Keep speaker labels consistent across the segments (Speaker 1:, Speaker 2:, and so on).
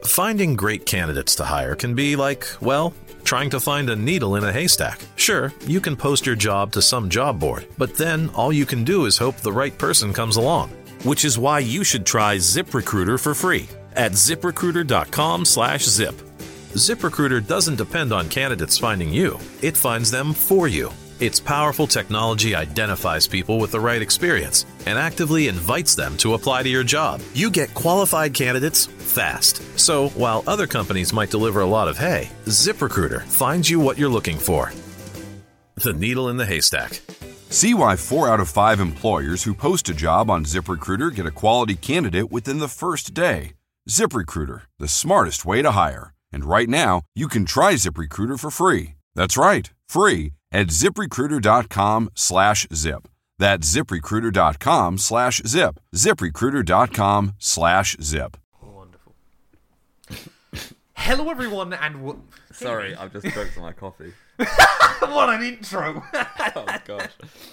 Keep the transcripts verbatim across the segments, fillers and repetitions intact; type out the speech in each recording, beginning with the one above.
Speaker 1: Finding great candidates to hire can be like, well, trying to find a needle in a haystack. Sure, you can post your job to some job board, but then all you can do is hope the right person comes along. Which is why you should try ZipRecruiter for free at ZipRecruiter.com slash zip. ZipRecruiter doesn't depend on candidates finding you. It finds them for you. Its powerful technology identifies people with the right experience and actively invites them to apply to your job. You get qualified candidates fast. So while other companies might deliver a lot of hay, ZipRecruiter finds you what you're looking for. The needle in the haystack.
Speaker 2: See why four out of five employers who post a job on ZipRecruiter get a quality candidate within the first day. ZipRecruiter, the smartest way to hire. And right now, you can try ZipRecruiter for free. That's right, free at ZipRecruiter.com slash zip. That's ZipRecruiter.com slash zip. ZipRecruiter.com slash zip.
Speaker 3: Wonderful. Hello, everyone, and... W-
Speaker 4: Sorry, I've just choked on my coffee.
Speaker 3: What an intro!
Speaker 4: Oh, gosh.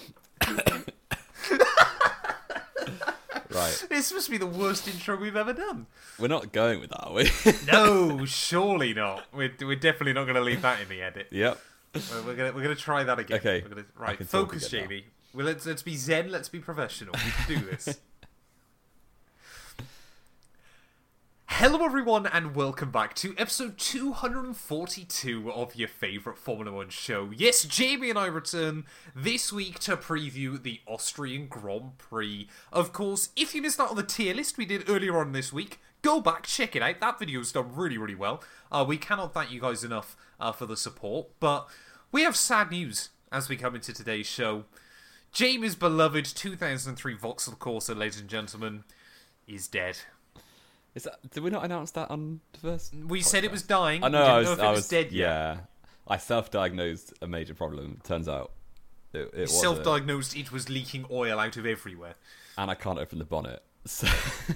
Speaker 4: Right.
Speaker 3: This must be the worst intro we've ever done.
Speaker 4: We're not going with that, are we?
Speaker 3: No, surely not. We're, we're definitely not going to leave that in the edit.
Speaker 4: Yep.
Speaker 3: We're, we're going we're gonna try that again.
Speaker 4: Okay.
Speaker 3: We're gonna,
Speaker 4: I
Speaker 3: right,
Speaker 4: can talk
Speaker 3: focus,
Speaker 4: again now.
Speaker 3: Jamie. Well, let's, let's be zen, let's be professional. We can do this. Hello, everyone, and welcome back to episode two hundred forty-two of your favourite Formula One show. Yes, Jamie and I return this week to preview the Austrian Grand Prix. Of course, if you missed out on the tier list we did earlier on this week, go back, check it out. That video's done really, really well. Uh, we cannot thank you guys enough uh, for the support, but we have sad news as we come into today's show. Jamie's beloved two thousand three Vauxhall Corsa, ladies and gentlemen, is dead.
Speaker 4: Is that, did we not announce that on the first
Speaker 3: We
Speaker 4: podcast?
Speaker 3: said it was dying.
Speaker 4: I know,
Speaker 3: we didn't
Speaker 4: I was,
Speaker 3: know if it
Speaker 4: I
Speaker 3: was,
Speaker 4: was
Speaker 3: dead yet.
Speaker 4: Yeah. I self-diagnosed a major problem. Turns out it, it was
Speaker 3: Self-diagnosed it was leaking oil out of everywhere.
Speaker 4: and I can't open the bonnet. So,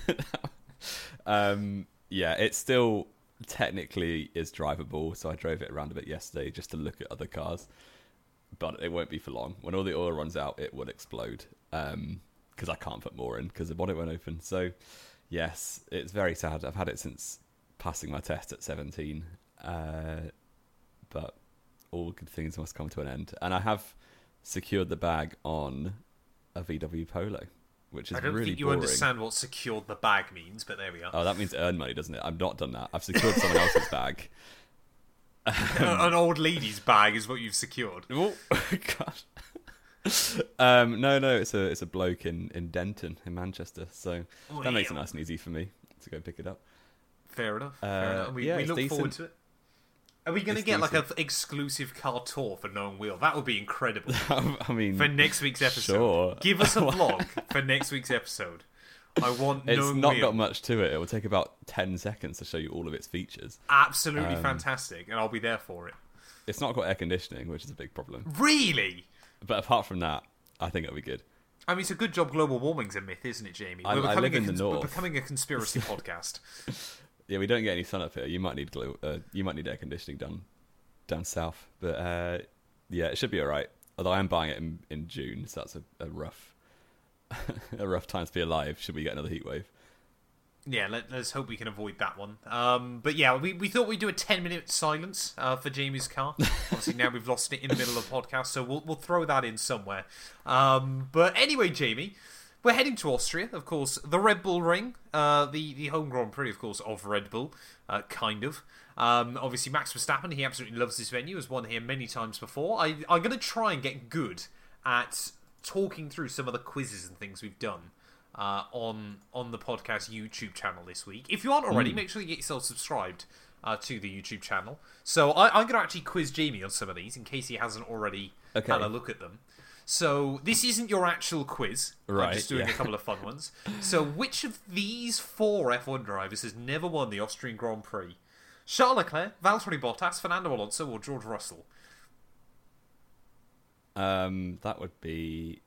Speaker 4: um, yeah, it still technically is drivable. So I drove it around a bit yesterday just to look at other cars, but it won't be for long. When all the oil runs out, it will explode because um, I can't put more in because the bonnet won't open. So, yes, it's very sad. I've had it since passing my test at seventeen, uh, but all good things must come to an end. And I have secured the bag on a V W Polo, which is
Speaker 3: I don't
Speaker 4: really
Speaker 3: think you
Speaker 4: boring.
Speaker 3: understand what secured the bag means, but there we are.
Speaker 4: Oh, that means earn money, doesn't it? I've not done that. I've secured someone else's bag.
Speaker 3: An old lady's bag is what you've secured.
Speaker 4: Oh, gosh. um, no, no, it's a it's a bloke in, in Denton in Manchester, so
Speaker 3: Oh,
Speaker 4: that makes it
Speaker 3: yeah.
Speaker 4: nice and easy for me to go pick it up.
Speaker 3: Fair enough.
Speaker 4: Uh,
Speaker 3: Fair enough. We,
Speaker 4: yeah,
Speaker 3: we
Speaker 4: it's
Speaker 3: look
Speaker 4: decent.
Speaker 3: forward to it. Are we going to
Speaker 4: It's
Speaker 3: get like an
Speaker 4: decent.
Speaker 3: exclusive car tour for Known Wheel? That would be incredible.
Speaker 4: I mean,
Speaker 3: For next week's episode.
Speaker 4: Sure.
Speaker 3: Give us a vlog for next week's episode. I want
Speaker 4: it's
Speaker 3: Known
Speaker 4: not
Speaker 3: Wheel.
Speaker 4: got much to it. It will take about ten seconds to show you all of its features.
Speaker 3: Absolutely
Speaker 4: Um,
Speaker 3: fantastic, and I'll be there for it.
Speaker 4: It's not got air conditioning, which is a big problem.
Speaker 3: Really?
Speaker 4: But apart from that, I think it'll be good.
Speaker 3: I mean, it's a good job global warming's a myth, isn't it, Jamie?
Speaker 4: I-
Speaker 3: We're
Speaker 4: I
Speaker 3: becoming,
Speaker 4: live
Speaker 3: a,
Speaker 4: in the
Speaker 3: cons- we're
Speaker 4: north.
Speaker 3: becoming a conspiracy podcast.
Speaker 4: Yeah, we don't get any sun up here. You might need glo- uh, you might need air conditioning down down south, but uh, yeah, it should be all right. Although I am buying it in, in June, so that's a, a rough a rough time to be alive. Should we get another heat wave?
Speaker 3: Yeah, let, let's hope we can avoid that one. Um, but yeah, we, we thought we'd do a ten minute silence uh, for Jamie's car. Obviously, now we've lost it in the middle of the podcast, so we'll we'll throw that in somewhere. Um, but anyway, Jamie, we're heading to Austria, of course. The Red Bull Ring, uh, the the home Grand Prix, of course, of Red Bull, uh, kind of. Um, obviously, Max Verstappen, he absolutely loves this venue. Has won here many times before. I I'm going to try and get good at talking through some of the quizzes and things we've done. Uh, on on the podcast YouTube channel this week. If you aren't already,
Speaker 4: Mm.
Speaker 3: make sure you get yourself subscribed uh, to the YouTube channel. So I, I'm going to actually quiz Jamie on some of these in case he hasn't already
Speaker 4: Okay.
Speaker 3: had a look at them. So this isn't your actual quiz. I'm
Speaker 4: Right,
Speaker 3: just doing
Speaker 4: yeah.
Speaker 3: a couple of fun ones. So which of these four F one drivers has never won the Austrian Grand Prix? Charles Leclerc, Valtteri Bottas, Fernando Alonso, or George Russell?
Speaker 4: Um, that would be.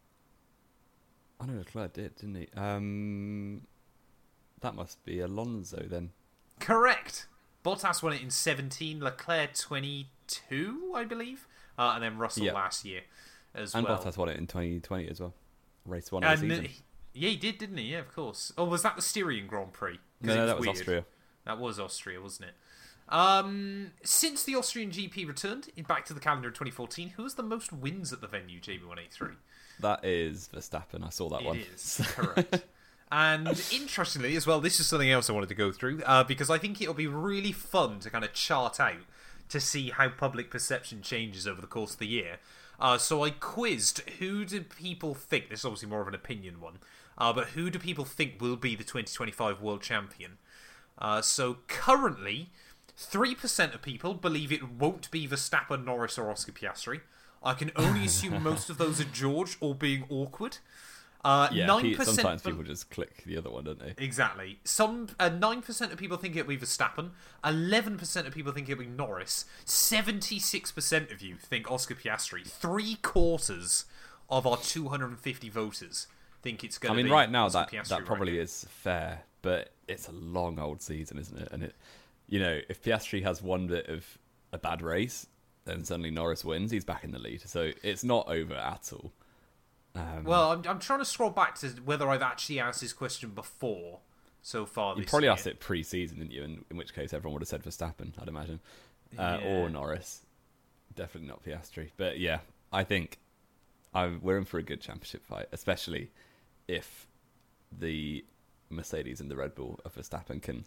Speaker 4: I know Leclerc did, didn't he? Um, that must be Alonso then.
Speaker 3: Correct. Bottas won it in seventeen, Leclerc twenty-two, I believe, uh, and then Russell
Speaker 4: Yeah.
Speaker 3: last year as
Speaker 4: And
Speaker 3: well.
Speaker 4: Bottas won it in twenty twenty as well. Race one of
Speaker 3: And
Speaker 4: the
Speaker 3: uh,
Speaker 4: season.
Speaker 3: yeah, he did, didn't he? Yeah, of course. Oh, was that the Styrian Grand Prix? 'Cause
Speaker 4: No,
Speaker 3: it
Speaker 4: no, that was
Speaker 3: weird.
Speaker 4: Austria.
Speaker 3: That was Austria, wasn't it? Um, since the Austrian G P returned back to the calendar in twenty fourteen, who has the most wins at the venue, J B one eighty-three?
Speaker 4: That is Verstappen. I saw that
Speaker 3: It
Speaker 4: one.
Speaker 3: It is, correct. And interestingly as well, this is something else I wanted to go through, uh, because I think it'll be really fun to kind of chart out to see how public perception changes over the course of the year. Uh, so I quizzed who do people think, this is obviously more of an opinion one, uh, but who do people think will be the twenty twenty-five world champion? Uh, so currently, three percent of people believe it won't be Verstappen, Norris or Oscar Piastri. I can only assume most of those are George or being awkward. Uh,
Speaker 4: Yeah,
Speaker 3: nine
Speaker 4: pe-
Speaker 3: percent
Speaker 4: sometimes
Speaker 3: be-
Speaker 4: people just click the other one, don't they?
Speaker 3: Exactly. Some uh, nine percent of people think it'll be Verstappen. Eleven percent of people think it'll be Norris. Seventy-six percent of you think Oscar Piastri. Three quarters of our two hundred and fifty voters think it's going
Speaker 4: I
Speaker 3: to
Speaker 4: mean,
Speaker 3: be.
Speaker 4: right now
Speaker 3: Oscar
Speaker 4: that
Speaker 3: Piastri
Speaker 4: that probably
Speaker 3: right now.
Speaker 4: is fair, but it's a long old season, isn't it? And it, you know, if Piastri has one bit of a bad race, then suddenly Norris wins. He's back in the lead, so it's not over at all. Um,
Speaker 3: Well, I'm I'm trying to scroll back to whether I've actually asked this question before so far.
Speaker 4: you
Speaker 3: This
Speaker 4: probably
Speaker 3: year.
Speaker 4: asked it pre-season, didn't you? In, in which case, everyone would have said Verstappen, I'd imagine, uh,
Speaker 3: Yeah.
Speaker 4: or Norris. Definitely not Piastri, but yeah, I think I, we're in for a good championship fight, especially if the Mercedes and the Red Bull of Verstappen can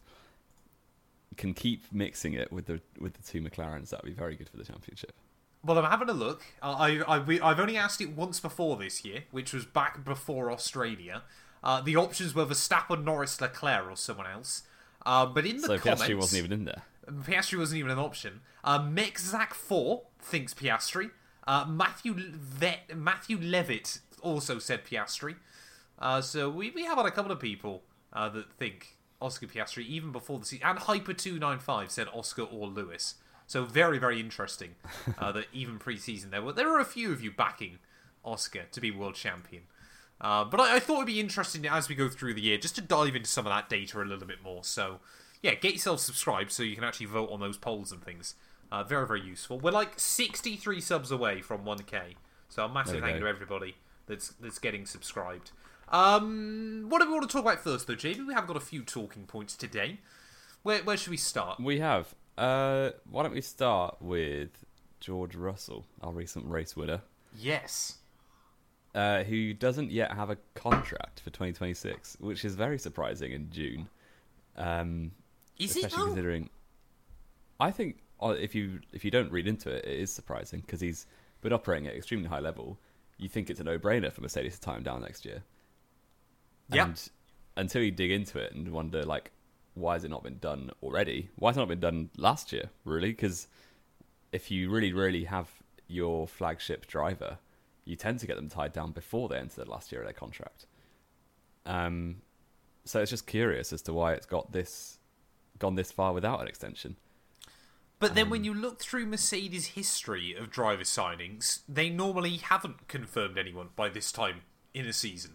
Speaker 4: can keep mixing it with the with the two McLarens. That would be very good for the championship.
Speaker 3: Well, I'm having a look. I, I, we, I've only asked it once before this year, which was back before Australia. Uh, the options were Verstappen, Norris, Leclerc, or someone else. Uh, but in the
Speaker 4: So
Speaker 3: comments,
Speaker 4: Piastri wasn't even in there.
Speaker 3: Piastri wasn't even an option. Uh, Mexzac four thinks Piastri. Uh, Matthew Vet, Matthew Levitt also said Piastri. Uh, so we, we have had a couple of people uh, that think Oscar Piastri even before the season. And Hyper two ninety-five said Oscar or Lewis. So very, very interesting uh, that even pre-season there were there were a few of you backing Oscar to be world champion. Uh, but I, I thought it'd be interesting as we go through the year just to dive into some of that data a little bit more. So yeah, get yourself subscribed so you can actually vote on those polls and things. Uh, very, very useful. We're like sixty-three subs away from one K. So a massive
Speaker 4: There we
Speaker 3: thank you
Speaker 4: go.
Speaker 3: to everybody that's that's getting subscribed. Um, what do we want to talk about first, though, J B? We have got a few talking points today. Where where should we start?
Speaker 4: We have. Uh, why don't we start with George Russell, our recent race winner,
Speaker 3: Yes.
Speaker 4: uh, who doesn't yet have a contract for twenty twenty-six, which is very surprising in June. Um,
Speaker 3: Is it,
Speaker 4: especially
Speaker 3: though?
Speaker 4: considering, I think uh, if you if you don't read into it, it is surprising because he's been operating at extremely high level. You think it's a no-brainer for Mercedes to tie him down next year.
Speaker 3: Yep.
Speaker 4: And until you dig into it and wonder, like, why has it not been done already? Why has it not been done last year, really? Because if you really, really have your flagship driver, you tend to get them tied down before they enter the last year of their contract. Um, so it's just curious as to why it's got this gone this far without an extension.
Speaker 3: But then when you look through Mercedes' history of driver signings, they normally haven't confirmed anyone by this time in a season.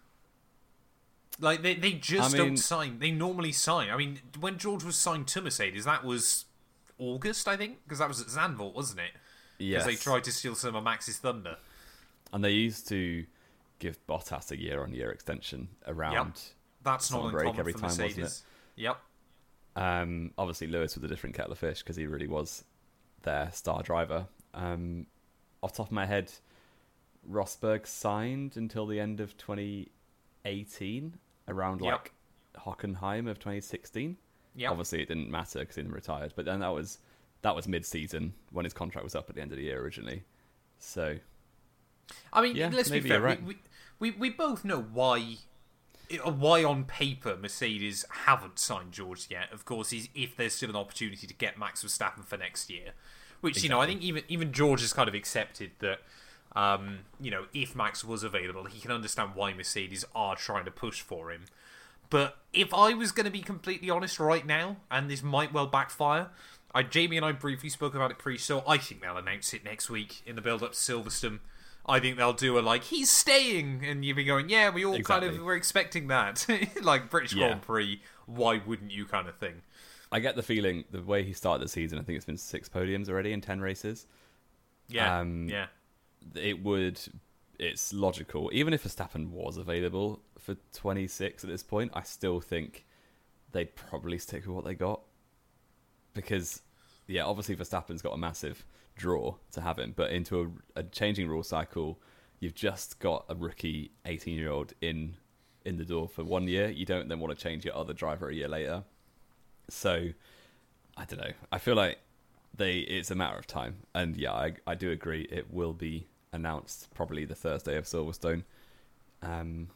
Speaker 3: Like, they, they just
Speaker 4: I mean-
Speaker 3: don't sign. They normally sign. I mean, when George was signed to Mercedes, that was August, I think? Because that was at Zandvoort, wasn't it? Because
Speaker 4: Yes.
Speaker 3: they tried to steal some of Max's thunder.
Speaker 4: And they used to give Bottas a year-on-year extension around
Speaker 3: Yep. That's not
Speaker 4: summer break
Speaker 3: uncommon
Speaker 4: every
Speaker 3: for
Speaker 4: time, wasn't it?
Speaker 3: Mercedes. Yep.
Speaker 4: Um, obviously, Lewis was a different kettle of fish because he really was their star driver. Um, off the top of my head, Rosberg signed until the end of twenty eighteen, around
Speaker 3: Yep.
Speaker 4: like Hockenheim of twenty sixteen.
Speaker 3: Yep.
Speaker 4: Obviously, it didn't matter because he then retired. But then that was that was mid-season when his contract was up at the end of the year originally. So
Speaker 3: I mean,
Speaker 4: Yeah,
Speaker 3: let's be
Speaker 4: maybe
Speaker 3: fair.
Speaker 4: you're right.
Speaker 3: We, we, we both know why why on paper Mercedes haven't signed George yet. Of course, is if there's still an opportunity to get Max Verstappen for next year. Which, you know, I think even even George has kind of accepted that, um, you know, if Max was available, he can understand why Mercedes are trying to push for him. But if I was going to be completely honest right now, and this might well backfire, I, Jamie and I briefly spoke about it pre-show. I think they'll announce it next week in the build-up to Silverstone. I think they'll do a, like, he's staying, and you'll be going, yeah, we all
Speaker 4: Exactly.
Speaker 3: kind of were expecting that. Like, British
Speaker 4: Yeah.
Speaker 3: Grand Prix, why wouldn't you kind of thing.
Speaker 4: I get the feeling the way he started the season, I think it's been six podiums already in ten races.
Speaker 3: Yeah,
Speaker 4: Um,
Speaker 3: yeah.
Speaker 4: It would, it's logical. Even if Verstappen was available for twenty-six at this point, I still think they'd probably stick with what they got. Because, yeah, obviously Verstappen's got a massive draw to have him, but into a, a changing rule cycle, you've just got a rookie eighteen-year-old in in the door for one year. You don't then want to change your other driver a year later. So, I don't know. I feel like they it's a matter of time. And yeah, I, I do agree. It will be announced probably the Thursday of Silverstone. Um,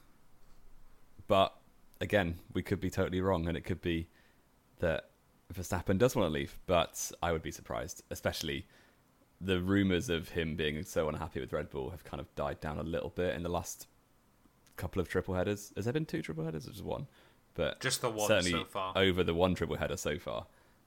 Speaker 4: but again, we could be totally wrong, and it could be that Verstappen does want to leave. But I would be surprised, especially the rumours of him being so unhappy with Red Bull have kind of died down a little bit in the last couple of triple headers. Has there been two triple headers or just one? But
Speaker 3: just the one
Speaker 4: certainly
Speaker 3: so far.
Speaker 4: Over the one triple header so far,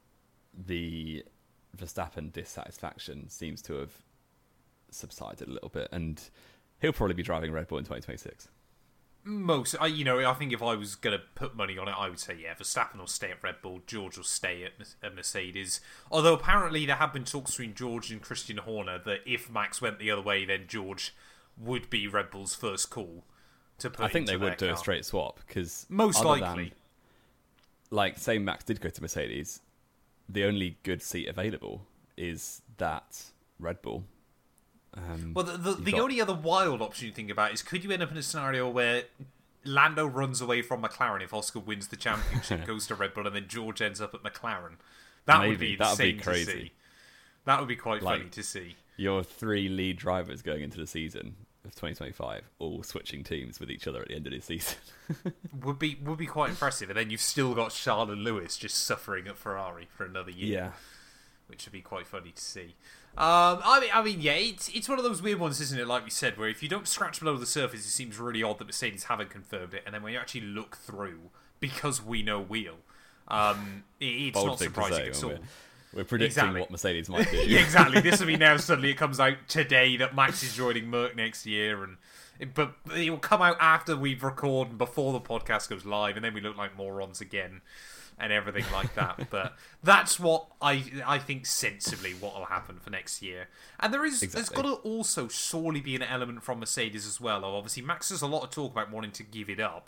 Speaker 4: the Verstappen dissatisfaction seems to have subsided a little bit, and he'll probably be driving Red Bull in twenty twenty-six.
Speaker 3: Most, I, you know, I think if I was going to put money on it, I would say, yeah, Verstappen will stay at Red Bull, George will stay at, at Mercedes. Although apparently there have been talks between George and Christian Horner that if Max went the other way, then George would be Red Bull's first call to put
Speaker 4: I think
Speaker 3: into
Speaker 4: they would do
Speaker 3: car.
Speaker 4: a straight swap, because
Speaker 3: Most likely.
Speaker 4: Than, like, say Max did go to Mercedes, the only good seat available is that Red Bull. Um,
Speaker 3: well, the, the, the
Speaker 4: got...
Speaker 3: only other wild option you think about is, could you end up in a scenario where Lando runs away from McLaren if Oscar wins the championship, goes to Red Bull, and then George ends up at McLaren? That
Speaker 4: Maybe.
Speaker 3: would be
Speaker 4: That'd
Speaker 3: insane
Speaker 4: be crazy.
Speaker 3: to see. That would be quite
Speaker 4: like,
Speaker 3: funny to see.
Speaker 4: Your three lead drivers going into the season of twenty twenty-five, all switching teams with each other at the end of the season.
Speaker 3: would be would be quite impressive, and then you've still got Charles and Lewis just suffering at Ferrari for another year.
Speaker 4: Yeah,
Speaker 3: which would be quite funny to see. Um, I mean, I mean, yeah, it's it's one of those weird ones, isn't it? Like we said, where if you don't scratch below the surface, it seems really odd that Mercedes haven't confirmed it, and then when you actually look through, because we know wheel, um, it, it's
Speaker 4: Bold
Speaker 3: not
Speaker 4: thing to
Speaker 3: surprising
Speaker 4: say
Speaker 3: at
Speaker 4: when
Speaker 3: all.
Speaker 4: We're, we're predicting
Speaker 3: Exactly.
Speaker 4: what Mercedes might do.
Speaker 3: Yeah, exactly. This will be now suddenly it comes out today that Max is joining Merc next year, and it, but it will come out after we've recorded and before the podcast goes live, and then we look like morons again and everything like that. But that's what I I think sensibly what will happen for next year. And there is
Speaker 4: Exactly.
Speaker 3: there's got to also surely be an element from Mercedes as well. Of obviously Max has a lot of talk about wanting to give it up.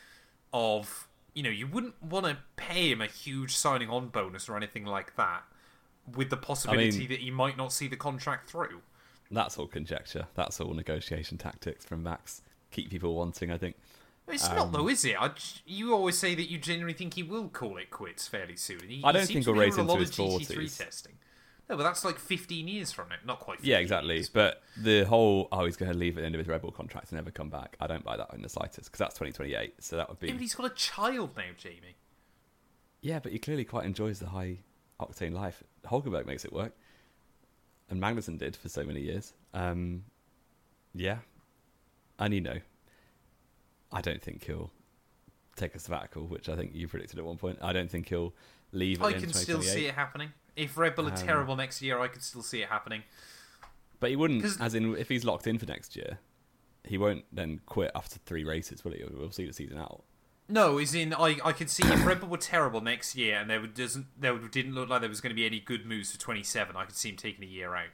Speaker 3: Of you know you wouldn't want to pay him a huge signing on bonus or anything like that, with the possibility
Speaker 4: I mean,
Speaker 3: that he might not see the contract through.
Speaker 4: That's all conjecture. That's all negotiation tactics from Max. Keep people wanting, I think.
Speaker 3: It's
Speaker 4: Um,
Speaker 3: not though, is it? I, you always say that you genuinely think he will call it quits fairly soon. He,
Speaker 4: I don't
Speaker 3: he
Speaker 4: think
Speaker 3: seems
Speaker 4: he'll
Speaker 3: to be
Speaker 4: race
Speaker 3: doing a
Speaker 4: into
Speaker 3: lot
Speaker 4: his
Speaker 3: of G T three
Speaker 4: forties.
Speaker 3: testing. No, but that's like fifteen years from it. Not quite fifteen
Speaker 4: Yeah, exactly.
Speaker 3: years.
Speaker 4: But the whole, oh, he's going to leave at the end of his Red Bull contract and never come back. I don't buy that in the slightest, because that's twenty twenty-eight. So that would be.
Speaker 3: Yeah, but he's got a child now, Jamie.
Speaker 4: Yeah, but he clearly quite enjoys the high octane life. Hulkenberg makes it work, and Magnussen did for so many years. Um, yeah, and you know, I don't think he'll take a sabbatical, which I think you predicted at one point. I don't think he'll leave. At
Speaker 3: I
Speaker 4: the end
Speaker 3: can
Speaker 4: of
Speaker 3: still see
Speaker 4: twenty twenty-eight.
Speaker 3: it happening. If Red Bull are
Speaker 4: Um,
Speaker 3: terrible next year, I could still see it happening.
Speaker 4: But he wouldn't,
Speaker 3: 'Cause-
Speaker 4: as in, if he's locked in for next year, he won't then quit after three races, will he? We'll see the season out.
Speaker 3: No, as in, I, I could see if Red Bull were terrible next year and there would, doesn't there would, didn't look like there was going to be any good moves for twenty-seven, I could see him taking a year out.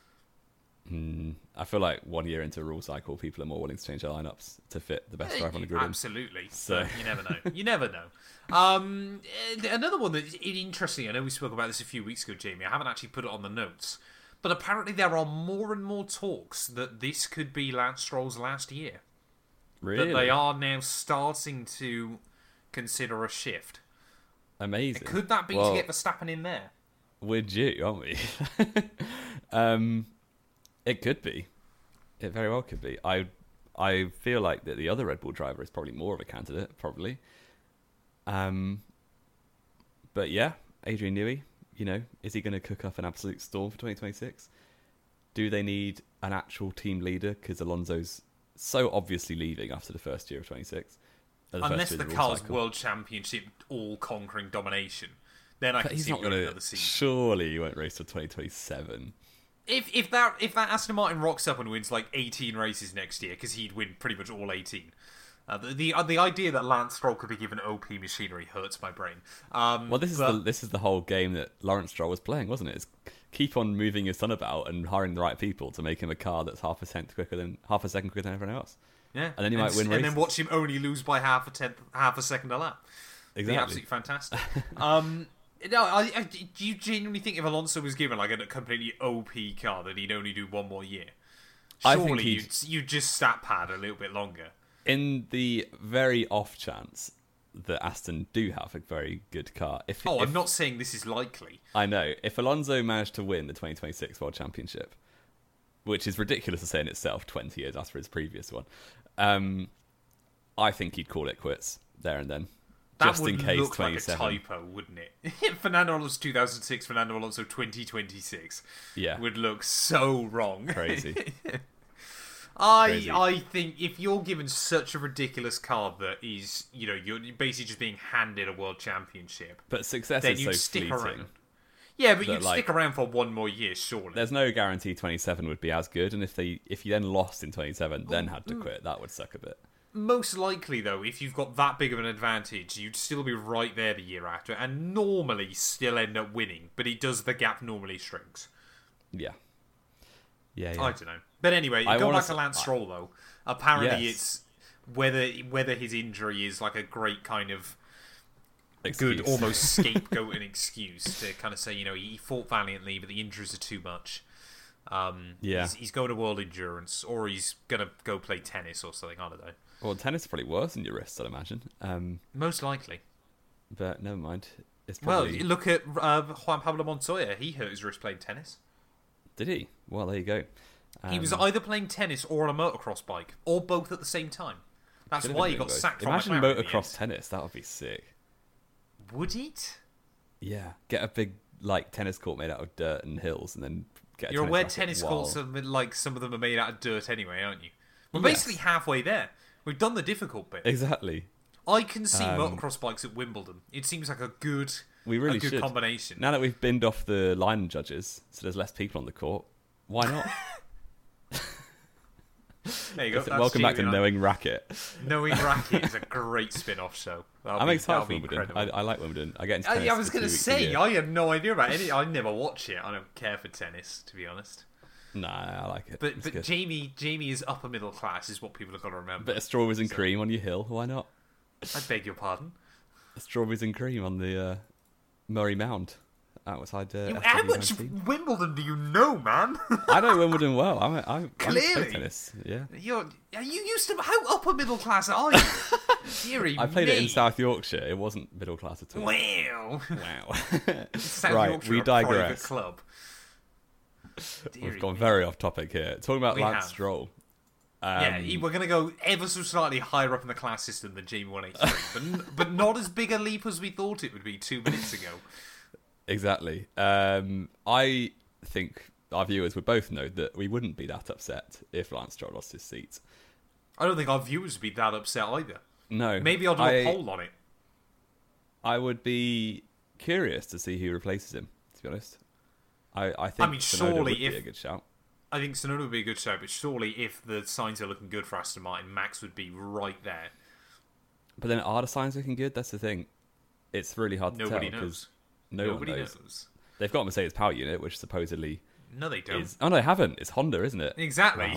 Speaker 4: Hmm. I feel like one year into a rule cycle, people are more willing to change their lineups to fit the best driver on the grid.
Speaker 3: Absolutely.
Speaker 4: So-
Speaker 3: So you never know. You never know. Um, and another one that's interesting. I know we spoke about this a few weeks ago, Jamie. I haven't actually put it on the notes, but apparently there are more and more talks that this could be Lance Stroll's last year.
Speaker 4: Really?
Speaker 3: That they are now starting to consider a shift.
Speaker 4: Amazing.
Speaker 3: Could that be
Speaker 4: Well,
Speaker 3: to get Verstappen in there?
Speaker 4: We're due, aren't we? um, it could be. It very well could be. I I feel like that the other Red Bull driver is probably more of a candidate, probably. Um, but yeah, Adrian Newey, you know, is he going to cook up an absolute storm for twenty twenty-six? Do they need an actual team leader? Because Alonso's so obviously leaving after the first year of twenty-six. uh, the
Speaker 3: Unless
Speaker 4: first year
Speaker 3: the
Speaker 4: of rule
Speaker 3: car's
Speaker 4: cycle.
Speaker 3: world championship all-conquering domination, then I
Speaker 4: But
Speaker 3: can
Speaker 4: he's
Speaker 3: see
Speaker 4: not
Speaker 3: him going
Speaker 4: going
Speaker 3: another
Speaker 4: to.
Speaker 3: season.
Speaker 4: Surely he won't race till twenty twenty-seven.
Speaker 3: If if that if that Aston Martin rocks up and wins like eighteen races next year, because he'd win pretty much all eighteen. Uh, the the, uh, the idea that Lance Stroll could be given O P machinery hurts my brain. Um,
Speaker 4: Well, this is
Speaker 3: but-
Speaker 4: the this is the whole game that Lawrence Stroll was playing, wasn't it? It's keep on moving his son about and hiring the right people to make him a car that's half a tenth quicker than half a second quicker than everyone else.
Speaker 3: yeah,
Speaker 4: and then he might win
Speaker 3: and then
Speaker 4: races.
Speaker 3: watch him only lose by half a tenth, half a second a lap.
Speaker 4: Exactly.
Speaker 3: absolutely fantastic. um, no, I, I, do you genuinely think if Alonso was given like a completely O P car that he'd only do one more year?
Speaker 4: I think
Speaker 3: Surely
Speaker 4: he'd-
Speaker 3: you'd, you'd just stat pad a little bit longer.
Speaker 4: In the very off chance that Aston do have a very good car, if
Speaker 3: Oh,
Speaker 4: if,
Speaker 3: I'm not saying this is likely.
Speaker 4: I know if Alonso managed to win the twenty twenty-six World Championship, which is ridiculous to say in itself, twenty years after his previous one, um, I think he'd call it quits there and then.
Speaker 3: That
Speaker 4: just
Speaker 3: would
Speaker 4: in case
Speaker 3: look like a
Speaker 4: twenty-seven.
Speaker 3: typo, wouldn't it? Fernando Alonso two thousand six, Fernando Alonso twenty twenty-six
Speaker 4: Yeah.
Speaker 3: would look so wrong.
Speaker 4: Crazy.
Speaker 3: I
Speaker 4: Crazy.
Speaker 3: I think if you're given such a ridiculous card that is, you know, you're basically just being handed a world championship,
Speaker 4: But success
Speaker 3: then
Speaker 4: is
Speaker 3: you'd
Speaker 4: so
Speaker 3: stick
Speaker 4: fleeting.
Speaker 3: around. Yeah, but
Speaker 4: that,
Speaker 3: you'd
Speaker 4: like-
Speaker 3: stick around for one more year, surely.
Speaker 4: There's no guarantee twenty-seven would be as good, and if they if you then lost in twenty-seven, then had to quit, that would suck a bit.
Speaker 3: Most likely, though, if you've got that big of an advantage, you'd still be right there the year after, and normally still end up winning. But it does the gap normally shrinks.
Speaker 4: Yeah. Yeah, yeah.
Speaker 3: I don't know. But anyway,
Speaker 4: I
Speaker 3: go
Speaker 4: wanna
Speaker 3: back to
Speaker 4: s-
Speaker 3: Lance
Speaker 4: I-
Speaker 3: Stroll, though. Apparently,
Speaker 4: Yes.
Speaker 3: it's whether whether his injury is like a great kind of
Speaker 4: Excuse.
Speaker 3: good, almost scapegoat and excuse to kind of say, you know, he fought valiantly, but the injuries are too much. Um,
Speaker 4: Yeah.
Speaker 3: he's, he's going to World Endurance, or he's gonna go play tennis or something. I don't know.
Speaker 4: Well, tennis is probably worse than your wrists, I'd imagine. Um,
Speaker 3: Most likely.
Speaker 4: but never mind. It's
Speaker 3: Well,
Speaker 4: probably...
Speaker 3: look at uh, Juan Pablo Montoya. He hurt his wrist playing tennis.
Speaker 4: Did he? Well, there you go.
Speaker 3: He was
Speaker 4: Um,
Speaker 3: either playing tennis or on a motocross bike, or both at the same time. That's
Speaker 4: could've
Speaker 3: why
Speaker 4: been
Speaker 3: he
Speaker 4: doing
Speaker 3: got
Speaker 4: both.
Speaker 3: sacked from
Speaker 4: Imagine
Speaker 3: McLaren in the
Speaker 4: motocross
Speaker 3: end.
Speaker 4: tennis. That would be sick.
Speaker 3: Would it?
Speaker 4: Yeah. Get a big like tennis court made out of dirt and hills, and then get. A
Speaker 3: You're aware
Speaker 4: racket
Speaker 3: tennis
Speaker 4: while-
Speaker 3: courts are like some of them are made out of dirt anyway, aren't you? We're
Speaker 4: Yes.
Speaker 3: basically halfway there. We've done the difficult bit.
Speaker 4: Exactly.
Speaker 3: I can see
Speaker 4: Um,
Speaker 3: motocross bikes at Wimbledon. It seems like a good,
Speaker 4: We really
Speaker 3: a good
Speaker 4: should.
Speaker 3: combination.
Speaker 4: Now that we've binned off the line judges, so there's less people on the court. Why not?
Speaker 3: There you go. That's
Speaker 4: Welcome back to
Speaker 3: Jamie and I.
Speaker 4: Knowing Racket.
Speaker 3: Knowing Racket is a great spin-off show. That'll
Speaker 4: I'm
Speaker 3: be-
Speaker 4: excited
Speaker 3: that'll
Speaker 4: for
Speaker 3: be
Speaker 4: Wimbledon. I,
Speaker 3: incredible.
Speaker 4: I like Wimbledon. I get into
Speaker 3: I,
Speaker 4: tennis
Speaker 3: I was
Speaker 4: for two
Speaker 3: going to
Speaker 4: weeks a
Speaker 3: say,
Speaker 4: year.
Speaker 3: I had no idea about any. I never watch it. I don't care for tennis, to be honest.
Speaker 4: Nah, I like it.
Speaker 3: But
Speaker 4: It's
Speaker 3: but
Speaker 4: good.
Speaker 3: Jamie Jamie is upper middle class, is what people have got to remember.
Speaker 4: Bit of strawberries and
Speaker 3: So-
Speaker 4: cream on your hill. Why not?
Speaker 3: I beg your pardon.
Speaker 4: Strawberries and cream on the uh, Murray Mound outside. Uh,
Speaker 3: You-
Speaker 4: F
Speaker 3: how
Speaker 4: W
Speaker 3: much
Speaker 4: nineteen.
Speaker 3: Wimbledon do you know, man?
Speaker 4: I know Wimbledon well. I'm, I'm, I'm
Speaker 3: Clearly.
Speaker 4: tennis. Yeah,
Speaker 3: You're you used to how upper middle class are you? Deary
Speaker 4: I played
Speaker 3: me.
Speaker 4: it in South Yorkshire. It wasn't middle class at all.
Speaker 3: Wow.
Speaker 4: Wow.
Speaker 3: South
Speaker 4: right,
Speaker 3: Yorkshire,
Speaker 4: we
Speaker 3: a private
Speaker 4: digress.
Speaker 3: club. Deary
Speaker 4: We've gone
Speaker 3: me.
Speaker 4: very off topic here. Talking about
Speaker 3: We
Speaker 4: Lance
Speaker 3: have.
Speaker 4: Stroll. Um,
Speaker 3: Yeah, he- we're going to go ever so slightly higher up in the class system than Jamie one eighty-three, but, n- but not as big a leap as we thought it would be two minutes ago.
Speaker 4: Exactly. Um, I think our viewers would both know that we wouldn't be that upset if Lance Stroll lost his seat.
Speaker 3: I don't think our viewers would be that upset either.
Speaker 4: No.
Speaker 3: Maybe I'll do
Speaker 4: I,
Speaker 3: a poll on it.
Speaker 4: I would be curious to see who replaces him, to be honest. I, I think
Speaker 3: mean,
Speaker 4: Tsunoda
Speaker 3: surely
Speaker 4: would be
Speaker 3: if-
Speaker 4: a good shout.
Speaker 3: I think Tsunoda would be a good show, but surely if the signs are looking good for Aston Martin, Max would be right there.
Speaker 4: But then are the signs looking good? That's the thing. It's really hard to
Speaker 3: Nobody
Speaker 4: tell
Speaker 3: knows.
Speaker 4: because no
Speaker 3: Nobody
Speaker 4: one knows.
Speaker 3: knows.
Speaker 4: They've got a Mercedes power unit, which supposedly
Speaker 3: No, they don't.
Speaker 4: is. Oh no, they haven't. It's Honda, isn't it?
Speaker 3: Exactly.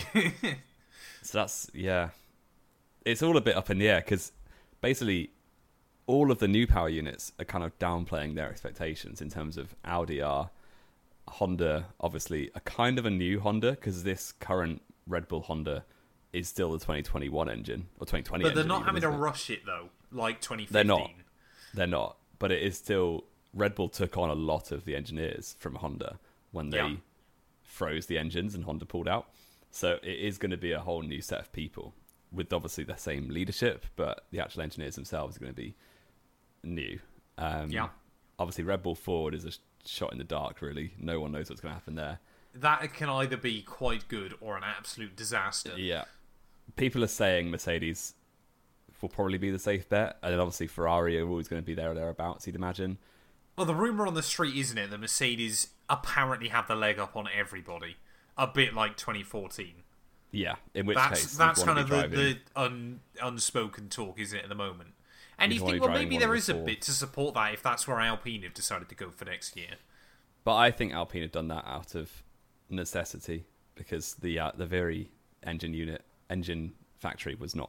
Speaker 4: So that's yeah. It's all a bit up in the air because basically all of the new power units are kind of downplaying their expectations in terms of Audi are Honda, obviously a kind of a new Honda because this current Red Bull Honda is still the twenty twenty-one engine or twenty twenty.
Speaker 3: but they're
Speaker 4: engine
Speaker 3: not
Speaker 4: even,
Speaker 3: having to
Speaker 4: isn't it?
Speaker 3: rush it, though, like twenty fifteen.
Speaker 4: They're not. They're not, but it is still Red Bull took on a lot of the engineers from Honda when they
Speaker 3: Yeah.
Speaker 4: froze the engines and Honda pulled out. So it is going to be a whole new set of people with obviously the same leadership, but the actual engineers themselves are going to be new. Um,
Speaker 3: Yeah.
Speaker 4: Obviously, Red Bull Forward is a sh- shot in the dark. Really, no one knows what's going to happen there.
Speaker 3: That can either be quite good or an absolute disaster.
Speaker 4: Yeah, people are saying Mercedes will probably be the safe bet, and then obviously Ferrari are always going to be there or thereabouts. You'd imagine.
Speaker 3: Well, the rumour on the street, isn't it, that Mercedes apparently have the leg up on everybody. A bit like twenty fourteen.
Speaker 4: Yeah, in which
Speaker 3: That's
Speaker 4: case
Speaker 3: that's
Speaker 4: you'd
Speaker 3: kind
Speaker 4: wanna
Speaker 3: of
Speaker 4: be
Speaker 3: the,
Speaker 4: driving-
Speaker 3: the un, unspoken talk, isn't it, at the moment? And
Speaker 4: You'd
Speaker 3: you
Speaker 4: wanna
Speaker 3: think,
Speaker 4: be
Speaker 3: well,
Speaker 4: driving
Speaker 3: maybe
Speaker 4: one
Speaker 3: there
Speaker 4: of
Speaker 3: is
Speaker 4: the
Speaker 3: a
Speaker 4: four.
Speaker 3: bit to support that if that's where Alpine have decided to go for next year.
Speaker 4: But I think Alpine have done that out of necessity because the uh, the very engine unit engine factory was not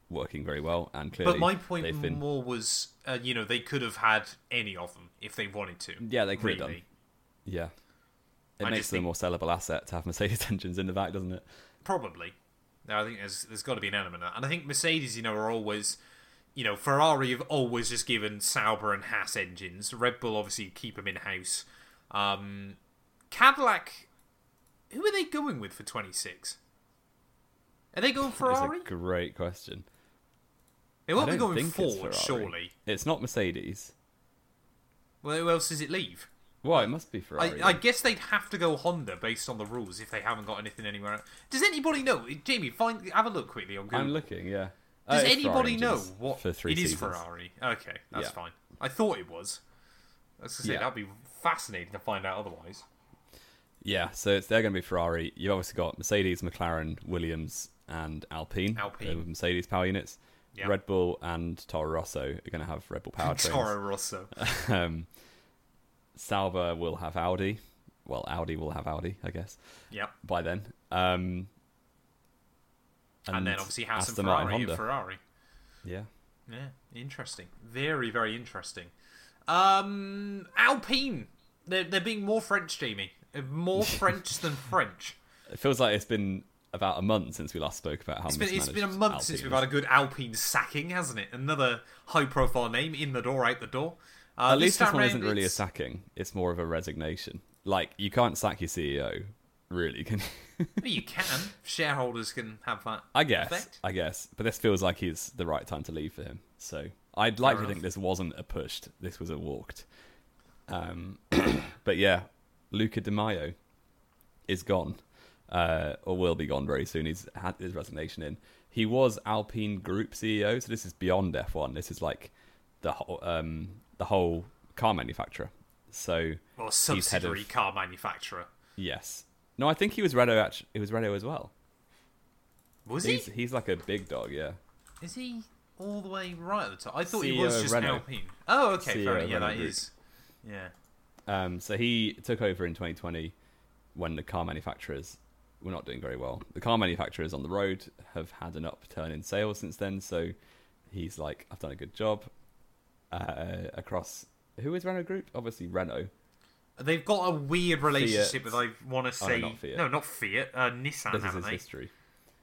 Speaker 4: working very well, and clearly,
Speaker 3: but my point
Speaker 4: they've been,
Speaker 3: more was, uh, you know, they could have had any of them if they wanted to.
Speaker 4: yeah, they could
Speaker 3: really.
Speaker 4: have done. Yeah, it
Speaker 3: I
Speaker 4: makes
Speaker 3: just
Speaker 4: them a
Speaker 3: think-
Speaker 4: more sellable asset to have Mercedes engines in the back, doesn't it?
Speaker 3: Probably. Now, I think there's there's got to be an element of that. And I think Mercedes, you know, are always, you know, Ferrari have always just given Sauber and Haas engines. Red Bull obviously keep them in house. Um, Cadillac, who are they going with for twenty-six? Are they going Ferrari?
Speaker 4: It's a great question.
Speaker 3: They won't
Speaker 4: I
Speaker 3: be
Speaker 4: don't
Speaker 3: going
Speaker 4: think it's
Speaker 3: Ford,
Speaker 4: Ferrari.
Speaker 3: surely.
Speaker 4: It's not Mercedes.
Speaker 3: Well, who else does it leave?
Speaker 4: Well, it must be Ferrari.
Speaker 3: I, I guess they'd have to go Honda based on the rules if they haven't got anything anywhere else. Does anybody know? Jamie, find have a look quickly on Google.
Speaker 4: I'm looking, yeah.
Speaker 3: Does
Speaker 4: Uh, it's
Speaker 3: anybody
Speaker 4: Ferrari
Speaker 3: know
Speaker 4: engines
Speaker 3: what
Speaker 4: for three
Speaker 3: it is?
Speaker 4: seasons.
Speaker 3: Ferrari. Okay, that's
Speaker 4: Yeah.
Speaker 3: fine. I thought it was. I was gonna say
Speaker 4: Yeah.
Speaker 3: that'd be fascinating to find out otherwise.
Speaker 4: Yeah, so it's, they're going to be Ferrari. You've obviously got Mercedes, McLaren, Williams, and Alpine.
Speaker 3: Alpine.
Speaker 4: uh, with Mercedes power units.
Speaker 3: Yeah.
Speaker 4: Red Bull and Toro Rosso are going to have Red Bull powertrains.
Speaker 3: Toro Rosso.
Speaker 4: um, Sauber will have Audi. Well, Audi will have Audi, I guess,
Speaker 3: Yep.
Speaker 4: by then. Um,
Speaker 3: And, then obviously Haas and
Speaker 4: Aston Martin,
Speaker 3: Ferrari and
Speaker 4: Honda.
Speaker 3: Ferrari.
Speaker 4: Yeah.
Speaker 3: Yeah, interesting. Very, very interesting. Um, Alpine. They're they're being more French, Jamie. More French than French.
Speaker 4: It feels like it's been about a month since we last spoke about how
Speaker 3: It's been, it's been a month since we've had a good Alpine sacking, hasn't it? Another high-profile name in the door, out the door. Uh,
Speaker 4: At least this
Speaker 3: time
Speaker 4: one
Speaker 3: round,
Speaker 4: isn't really a
Speaker 3: it's-
Speaker 4: sacking. It's more of a resignation. Like, you can't sack your C E O, really, can you?
Speaker 3: Well, you can. Shareholders can have that
Speaker 4: I guess.
Speaker 3: effect.
Speaker 4: I guess. But this feels like he's the right time to leave for him. So I'd like
Speaker 3: Fair
Speaker 4: to think
Speaker 3: enough.
Speaker 4: this wasn't a pushed. This was a walked. Um, but yeah, Luca Di Maio is gone. Uh, or will be gone very soon. He's had his resignation in. He was Alpine Group C E O, so this is beyond F one. This is like the whole, um, the whole car manufacturer. So
Speaker 3: Or
Speaker 4: he's head
Speaker 3: subsidiary
Speaker 4: of-
Speaker 3: car manufacturer.
Speaker 4: yes. No, I think he was Renault. Actually, he was Renault as well.
Speaker 3: Was
Speaker 4: He's
Speaker 3: he?
Speaker 4: he's like a big dog. Yeah.
Speaker 3: Is he all the way right at the top? I thought he
Speaker 4: C E O
Speaker 3: was
Speaker 4: of
Speaker 3: just
Speaker 4: Renault.
Speaker 3: Alpine. Oh, okay,
Speaker 4: C E O
Speaker 3: fair
Speaker 4: of
Speaker 3: enough. Yeah,
Speaker 4: Renault
Speaker 3: that
Speaker 4: Group.
Speaker 3: is. Yeah.
Speaker 4: Um, so he took over in twenty twenty when the car manufacturers were not doing very well. The car manufacturers on the road have had an upturn in sales since then. So he's like, I've done a good job uh, across. Who is Renault Group? Obviously Renault.
Speaker 3: They've got a weird relationship
Speaker 4: Fiat.
Speaker 3: with, I want to
Speaker 4: Oh,
Speaker 3: say.
Speaker 4: no, not Fiat.
Speaker 3: No, not Fiat. Uh, Nissan,
Speaker 4: This is
Speaker 3: haven't
Speaker 4: his
Speaker 3: they?
Speaker 4: history.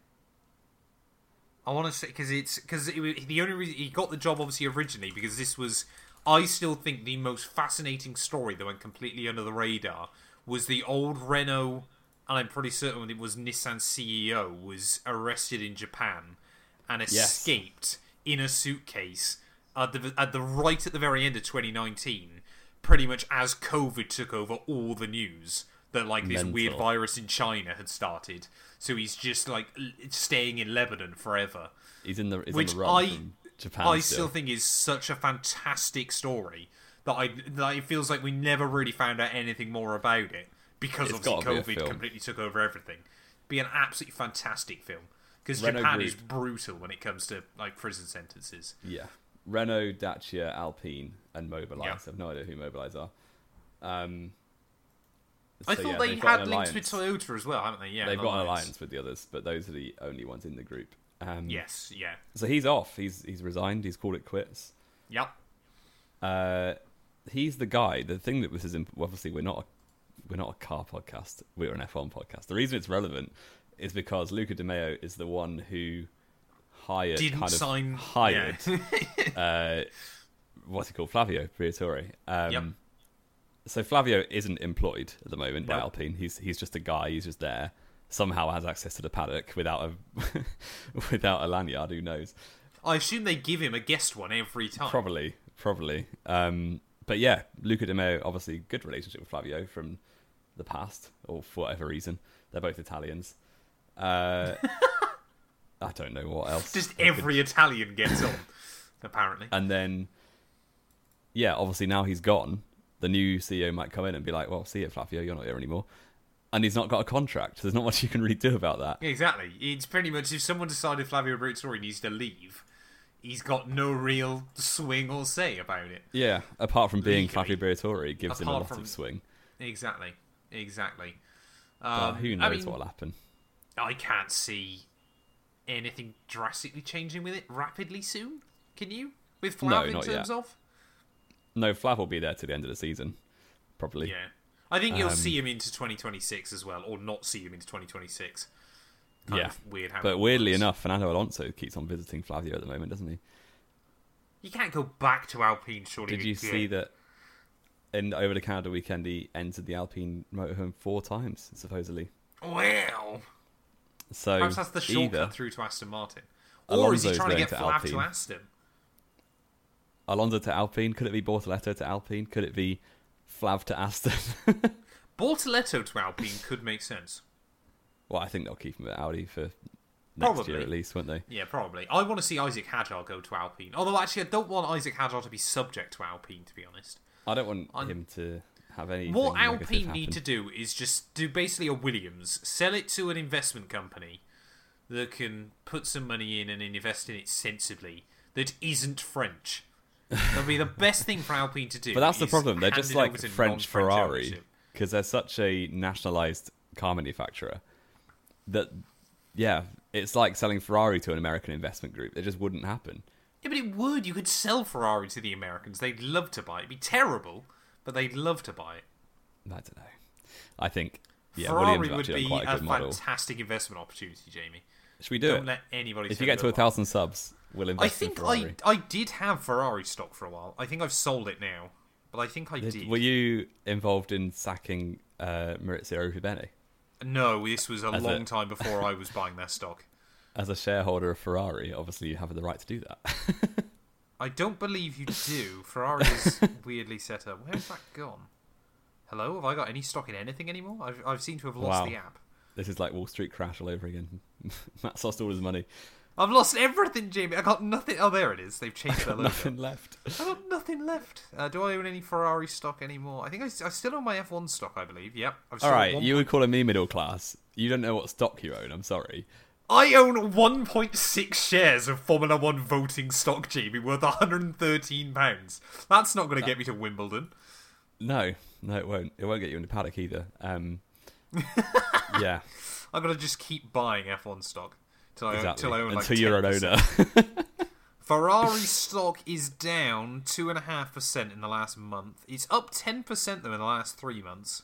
Speaker 3: I want to say because it's because it, was- the only reason he got the job obviously originally because this was I still think the most fascinating story that went completely under the radar was the old Renault, and I'm pretty certain it was Nissan C E O was arrested in Japan and escaped in a suitcase at the at the right at the very end of twenty nineteen, pretty much as COVID took over all the news that like this
Speaker 4: Mental.
Speaker 3: weird virus in China had started. So he's just like l- staying in Lebanon forever.
Speaker 4: He's in the, he's
Speaker 3: Which
Speaker 4: on the run
Speaker 3: I-
Speaker 4: from Japan
Speaker 3: I
Speaker 4: still.
Speaker 3: still think is such a fantastic story that I that it feels like we never really found out anything more about it because
Speaker 4: It's
Speaker 3: obviously
Speaker 4: gotta be a
Speaker 3: COVID
Speaker 4: film.
Speaker 3: completely took over everything. Be an absolutely fantastic film because
Speaker 4: Renault
Speaker 3: Japan
Speaker 4: Group.
Speaker 3: is brutal when it comes to like prison sentences.
Speaker 4: Yeah. Renault, Dacia, Alpine, and Mobilize.
Speaker 3: Yeah.
Speaker 4: I have no idea who Mobilize are. Um,
Speaker 3: I
Speaker 4: so,
Speaker 3: thought
Speaker 4: yeah,
Speaker 3: they
Speaker 4: they've got
Speaker 3: had
Speaker 4: an
Speaker 3: links with
Speaker 4: alliance.
Speaker 3: Toyota as well, haven't they? Yeah,
Speaker 4: They've got an alliance with the others, but those are the only ones in the group. Um,
Speaker 3: Yes, yeah,
Speaker 4: So he's off. He's he's resigned. He's called it quits.
Speaker 3: yep.
Speaker 4: Uh, he's the guy. The thing that this is imp- obviously we're not a, we're not a car podcast. We're an F one podcast. The reason it's relevant is because Luca Di Maio is the one who hired
Speaker 3: Didn't
Speaker 4: kind of
Speaker 3: sign
Speaker 4: hired
Speaker 3: yeah.
Speaker 4: uh, what's he called Flavio Briatore. Um,
Speaker 3: Yep.
Speaker 4: So Flavio isn't employed at the moment by
Speaker 3: Nope.
Speaker 4: Alpine. He's he's just a guy. He's just there. Somehow has access to the paddock without a without a lanyard. Who knows?
Speaker 3: I assume they give him a guest one every time.
Speaker 4: Probably, probably. Um, but yeah, Luca Di Maio, obviously good relationship with Flavio from the past, or for whatever reason. They're both Italians. Uh, I don't know what else.
Speaker 3: Just
Speaker 4: they could-
Speaker 3: every Italian gets on, apparently.
Speaker 4: And then, yeah, obviously now he's gone. The new C E O might come in and be like, well, see you, Flavio, you're not here anymore. And he's not got a contract. There's not much you can really do about that.
Speaker 3: Exactly. It's pretty much if someone decided Flavio Briatore needs to leave, he's got no real swing or say about it.
Speaker 4: Yeah, apart from being
Speaker 3: Legally.
Speaker 4: Flavio Briatore, it gives him a
Speaker 3: Apart
Speaker 4: lot
Speaker 3: from-
Speaker 4: of swing.
Speaker 3: Exactly. Exactly.
Speaker 4: But
Speaker 3: Um,
Speaker 4: who
Speaker 3: I
Speaker 4: knows
Speaker 3: mean,
Speaker 4: what'll happen?
Speaker 3: I can't see. anything drastically changing with it rapidly soon? Can you? With Flav
Speaker 4: No,
Speaker 3: in
Speaker 4: not
Speaker 3: terms
Speaker 4: yet.
Speaker 3: of?
Speaker 4: No, Flav will be there to the end of the season, probably.
Speaker 3: Yeah. I think you'll
Speaker 4: Um,
Speaker 3: see him into twenty twenty-six as well, or not see him into twenty twenty-six. Kind
Speaker 4: yeah.
Speaker 3: of weird how
Speaker 4: But
Speaker 3: it
Speaker 4: weirdly
Speaker 3: works.
Speaker 4: enough, Fernando Alonso keeps on visiting Flavio at the moment, doesn't he?
Speaker 3: You can't go back to Alpine, surely.
Speaker 4: Did you
Speaker 3: again.
Speaker 4: see that in over the Canada weekend he entered the Alpine motorhome four times, supposedly?
Speaker 3: Well,
Speaker 4: So
Speaker 3: perhaps that's the shortcut
Speaker 4: either
Speaker 3: through to Aston Martin. Or is he
Speaker 4: Alonso's
Speaker 3: trying to
Speaker 4: going
Speaker 3: get
Speaker 4: to
Speaker 3: Flav
Speaker 4: Alpine.
Speaker 3: to Aston?
Speaker 4: Alonso to Alpine, could it be Bortoleto to Alpine? Could it be Flav to Aston?
Speaker 3: Bortoleto to Alpine could make sense.
Speaker 4: Well, I think they'll keep him at Audi for next
Speaker 3: Probably.
Speaker 4: year at least, won't they?
Speaker 3: Yeah, probably. I want to see Isaac Hadjar go to Alpine. Although, actually, I don't want Isaac Hadjar to be subject to Alpine, to be honest.
Speaker 4: I don't want
Speaker 3: I'm-
Speaker 4: him to have any.
Speaker 3: What Alpine need to do is just do basically a Williams, sell it to an investment company that can put some money in and invest in it sensibly, that isn't French. That'll be the best thing for Alpine to do.
Speaker 4: But that's the
Speaker 3: is
Speaker 4: problem. They're
Speaker 3: hand
Speaker 4: just
Speaker 3: it
Speaker 4: like
Speaker 3: over to
Speaker 4: French
Speaker 3: non-French
Speaker 4: Ferrari
Speaker 3: ownership.
Speaker 4: because they're such a nationalized car manufacturer that, yeah, it's like selling Ferrari to an American investment group. It just wouldn't happen.
Speaker 3: Yeah, but it would. You could sell Ferrari to the Americans. They'd love to buy it. It'd be terrible, but they'd love to buy it.
Speaker 4: I don't know. I think yeah,
Speaker 3: Ferrari
Speaker 4: Williams have
Speaker 3: would
Speaker 4: actually
Speaker 3: be
Speaker 4: done quite a
Speaker 3: a
Speaker 4: good model.
Speaker 3: fantastic investment opportunity, Jamie.
Speaker 4: Should we do
Speaker 3: Don't
Speaker 4: it?
Speaker 3: let anybody.
Speaker 4: If
Speaker 3: tell
Speaker 4: you get to a
Speaker 3: otherwise.
Speaker 4: thousand subs, we'll invest
Speaker 3: I think
Speaker 4: in Ferrari.
Speaker 3: I I did have Ferrari stock for a while. I think I've sold it now, but I think I did.
Speaker 4: Did- Were you involved in sacking uh, Maurizio Rubini
Speaker 3: No, this was a
Speaker 4: As
Speaker 3: long
Speaker 4: a-
Speaker 3: time before I was buying their stock.
Speaker 4: as a shareholder of Ferrari? Obviously, you have the right to do that.
Speaker 3: I don't believe you do. Ferrari is weirdly set up. Where's that gone? Hello, have I got any stock in anything anymore? I've I've seemed to have lost
Speaker 4: Wow.
Speaker 3: the app.
Speaker 4: This is like Wall Street crash all over again. Matt's lost all his money.
Speaker 3: I've lost everything, Jamie. I got nothing. Oh, there it is. They've changed their logo.
Speaker 4: Nothing left.
Speaker 3: I got nothing left. Uh, do I own any Ferrari stock anymore? I think I, I still own my F one stock. I believe. Yep. I've still
Speaker 4: All
Speaker 3: got
Speaker 4: right,
Speaker 3: one
Speaker 4: you
Speaker 3: point-
Speaker 4: would call me middle class. You don't know what stock you own. I'm sorry.
Speaker 3: I own one point six shares of Formula One voting stock, Jamie, worth one hundred thirteen pounds. That's not going to get me to Wimbledon.
Speaker 4: No, no, it won't. It won't get you into paddock either. Um, yeah,
Speaker 3: I'm going to just keep buying F one stock till I,
Speaker 4: exactly.
Speaker 3: till I own
Speaker 4: Until
Speaker 3: like
Speaker 4: you're an
Speaker 3: ten
Speaker 4: owner.
Speaker 3: percent. Ferrari stock is down two point five percent in the last month. It's up ten percent though in the last three months.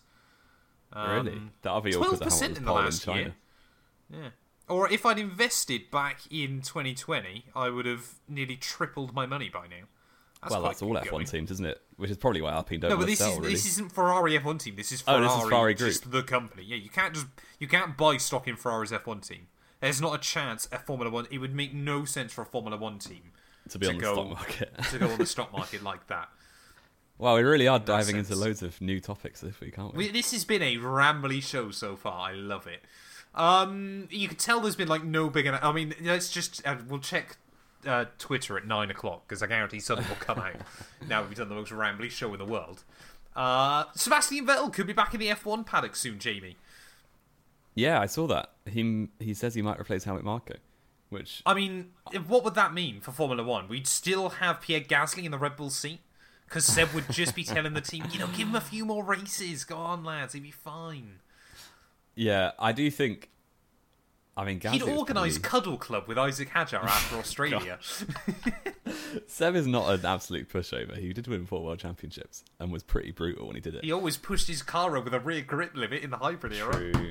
Speaker 3: Um,
Speaker 4: Really? That'll be all because of how much
Speaker 3: twelve percent
Speaker 4: was
Speaker 3: in the
Speaker 4: pole in
Speaker 3: last
Speaker 4: China.
Speaker 3: year. Yeah. Or if I'd invested back in twenty twenty, I would have nearly tripled my money by now. That's
Speaker 4: Well,
Speaker 3: quite
Speaker 4: that's all
Speaker 3: good
Speaker 4: F one
Speaker 3: going.
Speaker 4: teams, isn't it? Which is probably why Alpine don't
Speaker 3: No, but
Speaker 4: want to
Speaker 3: this
Speaker 4: sell,
Speaker 3: is
Speaker 4: really.
Speaker 3: this isn't Ferrari F one team. This is
Speaker 4: Oh,
Speaker 3: Ferrari,
Speaker 4: this is Ferrari Group.
Speaker 3: just the company. Yeah, you can't just you can't buy stock in Ferrari's F one team. There's not a chance a Formula One. It would make no sense for a Formula One team
Speaker 4: to be
Speaker 3: to
Speaker 4: on the
Speaker 3: go-
Speaker 4: stock market.
Speaker 3: to go on the stock market like that.
Speaker 4: Well, we really are
Speaker 3: that
Speaker 4: diving into
Speaker 3: sense.
Speaker 4: loads of new topics this week, aren't we?
Speaker 3: We, this has been a rambly show so far. I love it. Um, you can tell there's been like no big. I mean, let's just uh, we'll check uh, Twitter at nine o'clock because I guarantee something will come out. Now we've done the most rambly show in the world. Uh, Sebastian Vettel could be back in the F one paddock soon, Jamie.
Speaker 4: Yeah, I saw that. He he says he might replace Helmut Marko, which
Speaker 3: I mean, what would that mean for Formula One? We'd still have Pierre Gasly in the Red Bull seat because Seb would just be telling the team, you know, give him a few more races. Go on, lads, he'd be fine.
Speaker 4: yeah, I do think. I mean, Gasly
Speaker 3: He'd
Speaker 4: is
Speaker 3: organise
Speaker 4: probably-
Speaker 3: Cuddle Club with Isaac Hadjar after Australia.
Speaker 4: Seb is not an absolute pushover. He did win four world championships and was pretty brutal when he did it.
Speaker 3: He always pushed his car over the rear grip limit in the hybrid era.
Speaker 4: True.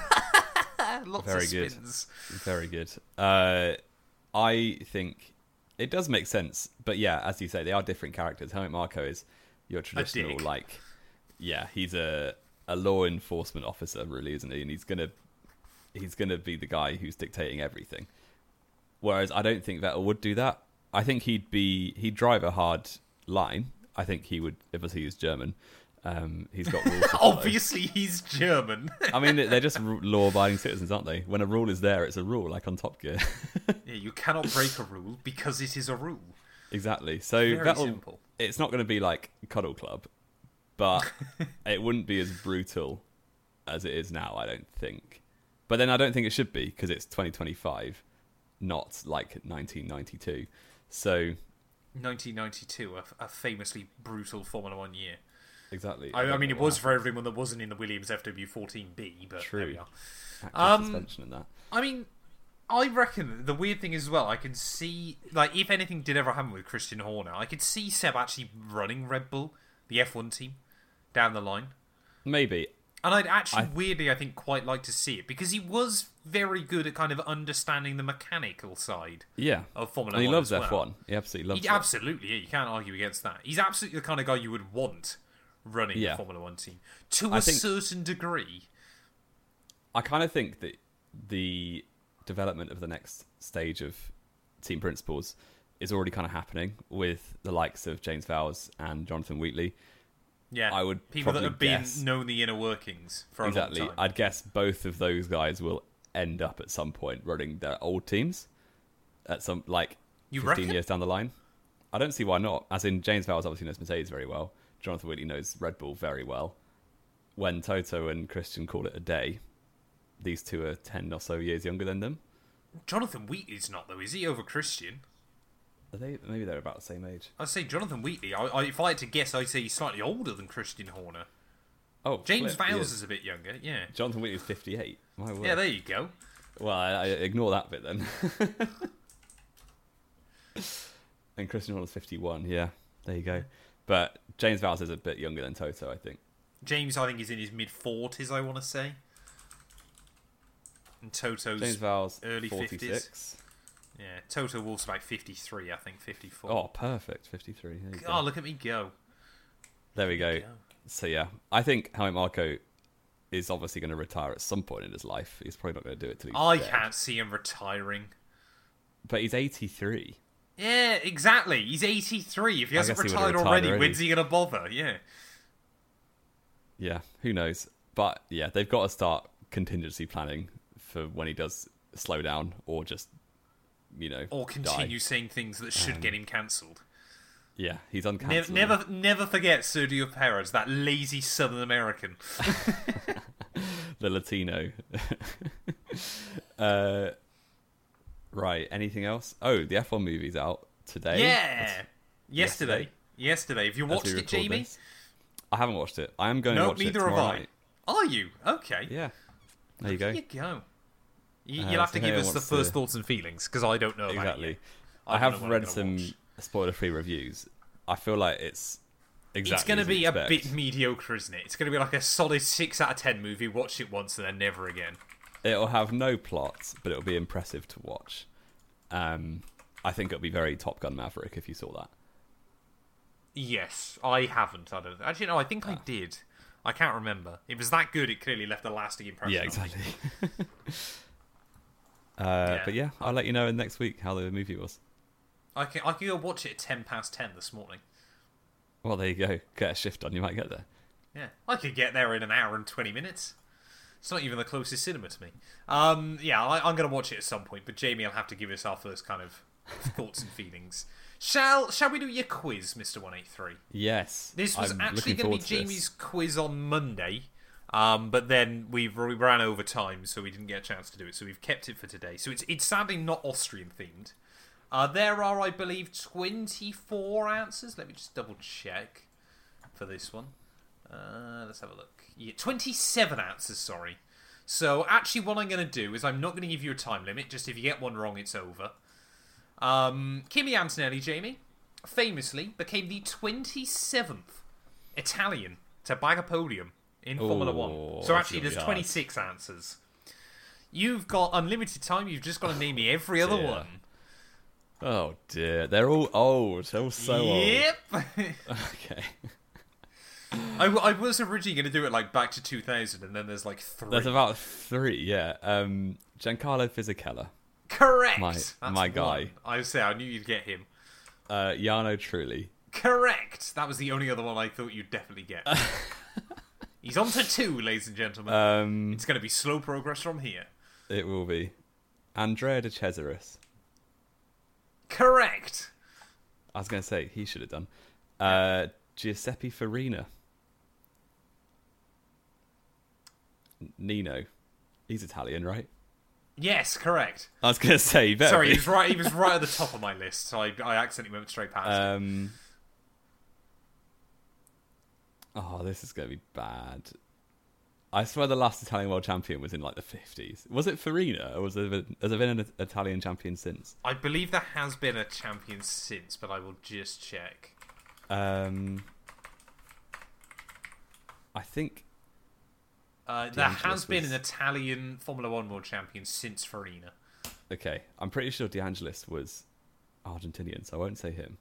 Speaker 3: Lots
Speaker 4: Very
Speaker 3: of
Speaker 4: good.
Speaker 3: spins.
Speaker 4: Very good. Uh, I think it does make sense, but yeah, as you say, they are different characters. Helmut Marko is your traditional,
Speaker 3: dick.
Speaker 4: like, yeah, he's a a law enforcement officer, really, isn't he? And he's gonna he's gonna be the guy who's dictating everything. Whereas I don't think Vettel would do that. I think he'd be he'd drive a hard line. I think he would, obviously he's German. Um, he's got rules. to follow.
Speaker 3: Obviously, he's German.
Speaker 4: I mean, they're just r- law-abiding citizens, aren't they? When a rule is there, it's a rule, like on Top Gear.
Speaker 3: Yeah, you cannot break a rule because it is a rule.
Speaker 4: Exactly. So
Speaker 3: Very
Speaker 4: Vettel,
Speaker 3: simple.
Speaker 4: it's not going to be like Cuddle Club, but it wouldn't be as brutal as it is now, I don't think. But then I don't think it should be because it's twenty twenty-five, not like nineteen ninety-two. So
Speaker 3: nineteen ninety-two, a, a famously brutal Formula One year.
Speaker 4: exactly.
Speaker 3: I, I
Speaker 4: don't
Speaker 3: mean,
Speaker 4: know
Speaker 3: it
Speaker 4: what
Speaker 3: was for everyone that wasn't in the Williams F W fourteen B, but
Speaker 4: True.
Speaker 3: there we are.
Speaker 4: happened. Active
Speaker 3: Um,
Speaker 4: suspension and that.
Speaker 3: I mean, I reckon the weird thing is as well, I can see, like, if anything did ever happen with Christian Horner, I could see Seb actually running Red Bull, the F one team, down the line.
Speaker 4: Maybe.
Speaker 3: And I'd actually,
Speaker 4: I...
Speaker 3: weirdly, I think, quite like to see it, because he was very good at kind of understanding the mechanical side
Speaker 4: yeah.
Speaker 3: of Formula
Speaker 4: and he
Speaker 3: One
Speaker 4: loves
Speaker 3: as well.
Speaker 4: F one. He absolutely loves
Speaker 3: he,
Speaker 4: it.
Speaker 3: Absolutely, yeah, you can't argue against that. He's absolutely the kind of guy you would want running
Speaker 4: Yeah.
Speaker 3: the Formula One team, to
Speaker 4: I
Speaker 3: a
Speaker 4: think...
Speaker 3: certain degree.
Speaker 4: I kind of think that the development of the next stage of team principals is already kind of happening with the likes of James Vowles and Jonathan Wheatley.
Speaker 3: Yeah,
Speaker 4: I would
Speaker 3: people that
Speaker 4: probably
Speaker 3: have been
Speaker 4: guess,
Speaker 3: known the inner workings for a
Speaker 4: exactly.
Speaker 3: long time.
Speaker 4: I'd guess both of those guys will end up at some point running their old teams at some like
Speaker 3: You
Speaker 4: fifteen
Speaker 3: reckon?
Speaker 4: years down the line. I don't see why not. As in, James Vowles obviously knows Mercedes very well. Jonathan Wheatley knows Red Bull very well. When Toto and Christian call it a day, these two are ten or so years younger than them.
Speaker 3: Jonathan Wheatley's not, though, is he, over Christian?
Speaker 4: Are they? Maybe they're about the same age.
Speaker 3: I'd say Jonathan Wheatley, I, I, if I had to guess, I'd say he's slightly older than Christian Horner.
Speaker 4: Oh,
Speaker 3: James
Speaker 4: flip, he
Speaker 3: Vowles
Speaker 4: is.
Speaker 3: is a bit younger, yeah.
Speaker 4: Jonathan Wheatley's fifty-eight. My word.
Speaker 3: Yeah, there you go.
Speaker 4: Well, I, I ignore that bit then. And Christian Horner's fifty-one. Yeah, there you go. But James Vowles is a bit younger than Toto, I think.
Speaker 3: James, I think, is in his mid-forties, I want to say. And Toto's
Speaker 4: James Vowles,
Speaker 3: early
Speaker 4: forty-six.
Speaker 3: fifties. Yeah, Toto Wolff's about fifty-three, I think, fifty-four.
Speaker 4: Oh, perfect. fifty-three. There, you
Speaker 3: Oh,
Speaker 4: go.
Speaker 3: look at me go.
Speaker 4: There we go.
Speaker 3: go.
Speaker 4: So, yeah, I think Helmut Marko is obviously going to retire at some point in his life. He's probably not going to do it till he's
Speaker 3: I
Speaker 4: dead.
Speaker 3: can't see him retiring.
Speaker 4: But he's eighty-three.
Speaker 3: Yeah, exactly. He's eighty-three. If he
Speaker 4: I
Speaker 3: hasn't
Speaker 4: guess he would've
Speaker 3: retired,
Speaker 4: retired
Speaker 3: already,
Speaker 4: already.
Speaker 3: when's he going to bother? Yeah.
Speaker 4: Yeah, who knows? But, yeah, they've got to start contingency planning for when he does slow down or just, you know,
Speaker 3: Or continue
Speaker 4: die.
Speaker 3: saying things that should
Speaker 4: Um,
Speaker 3: get him cancelled.
Speaker 4: Yeah, he's uncancellable.
Speaker 3: Never, never, never forget Sergio Perez, that lazy Southern American.
Speaker 4: The Latino. uh, right, anything else? Oh, the F one movie's out today.
Speaker 3: Yeah,
Speaker 4: That's-
Speaker 3: yesterday. Yesterday. Have you
Speaker 4: as we
Speaker 3: watched it,
Speaker 4: record
Speaker 3: Jamie?
Speaker 4: this. I haven't watched it. I am going to
Speaker 3: No,
Speaker 4: watch it
Speaker 3: neither have
Speaker 4: tomorrow
Speaker 3: I.
Speaker 4: night.
Speaker 3: Are you? Okay.
Speaker 4: Yeah, there you go.
Speaker 3: There you go. You,
Speaker 4: Uh,
Speaker 3: you'll have
Speaker 4: so
Speaker 3: to give
Speaker 4: who
Speaker 3: us the
Speaker 4: wants
Speaker 3: first
Speaker 4: to-
Speaker 3: thoughts and feelings, because I don't know about
Speaker 4: Exactly.
Speaker 3: it yet.
Speaker 4: I,
Speaker 3: don't
Speaker 4: have
Speaker 3: know what I'm
Speaker 4: read
Speaker 3: gonna
Speaker 4: some
Speaker 3: watch.
Speaker 4: spoiler-free reviews. I feel like it's exactly.
Speaker 3: It's going to
Speaker 4: as you
Speaker 3: be a
Speaker 4: expect.
Speaker 3: bit mediocre, isn't it? It's going to be like a solid six out of ten movie. Watch it once and then never again.
Speaker 4: It'll have no plot, but it'll be impressive to watch. Um, I think it'll be very Top Gun Maverick if you saw that.
Speaker 3: Yes, I haven't. I don't. Actually, no. I think I did. I can't remember. It was that good. It clearly left a lasting impression.
Speaker 4: Yeah,
Speaker 3: on me.
Speaker 4: exactly. uh,
Speaker 3: Yeah.
Speaker 4: But yeah, I'll let you know next week how the movie was.
Speaker 3: I can. I can go watch it at ten past ten this morning.
Speaker 4: Well, there you go. Get a shift on, you might get there.
Speaker 3: Yeah, I could get there in an hour and twenty minutes. It's not even the closest cinema to me. Um, yeah, I, I'm going to watch it at some point, but Jamie will have to give us our first kind of thoughts and feelings. Shall Shall we do your quiz, Mister one eighty-three?
Speaker 4: Yes.
Speaker 3: This was
Speaker 4: I'm
Speaker 3: actually
Speaker 4: looking
Speaker 3: going to be
Speaker 4: forward to this.
Speaker 3: Jamie's quiz on Monday, um, but then we we ran over time, so we didn't get a chance to do it. So we've kept it for today. So it's it's sadly not Austrian themed. Uh, there are, I believe, twenty-four answers. Let me just double check for this one. Uh, let's have a look. Yeah, twenty-seven answers, sorry. So actually what I'm going to do is I'm not going to give you a time limit. Just if you get one wrong, it's over. Um, Kimi Antonelli, Jamie, famously became the twenty-seventh Italian to bag a podium in Formula
Speaker 4: Ooh,
Speaker 3: One. So
Speaker 4: that's
Speaker 3: actually
Speaker 4: gonna be
Speaker 3: there's
Speaker 4: hard.
Speaker 3: twenty-six answers. You've got unlimited time. You've just got to name me every other
Speaker 4: dear.
Speaker 3: one.
Speaker 4: Oh dear, they're all old. They're all so
Speaker 3: yep.
Speaker 4: old. Okay.
Speaker 3: I, w- I was originally going to do it like back to two thousand, and then there's like three.
Speaker 4: There's about three, yeah. Um, Giancarlo Fisichella,
Speaker 3: Correct.
Speaker 4: My-
Speaker 3: That's
Speaker 4: my guy.
Speaker 3: one. I say I knew you'd get him.
Speaker 4: uh, Jarno Trulli.
Speaker 3: Correct. That was the only other one I thought you'd definitely get. He's on to two, ladies and gentlemen.
Speaker 4: Um,
Speaker 3: It's going to be slow progress from here.
Speaker 4: it will be Andrea De Cesaris.
Speaker 3: Correct.
Speaker 4: I was going to say he should have done. Uh, Giuseppe Farina. Nino. He's Italian, right?
Speaker 3: Yes, correct.
Speaker 4: I was going to say, you better
Speaker 3: Sorry,
Speaker 4: be.
Speaker 3: he was right. He was right at the top of my list, so I, I accidentally went straight past. him.
Speaker 4: Um, oh, this is going to be bad. I swear the last Italian world champion was in like the fifties. Was it Farina, or was there been, has there been an Italian champion since?
Speaker 3: I believe there has been a champion since, but I will just check.
Speaker 4: Um, I think
Speaker 3: uh, there
Speaker 4: DeAngelis
Speaker 3: has been
Speaker 4: was...
Speaker 3: an Italian Formula One world champion since Farina.
Speaker 4: Okay, I'm pretty sure DeAngelis was Argentinian, so I won't say him.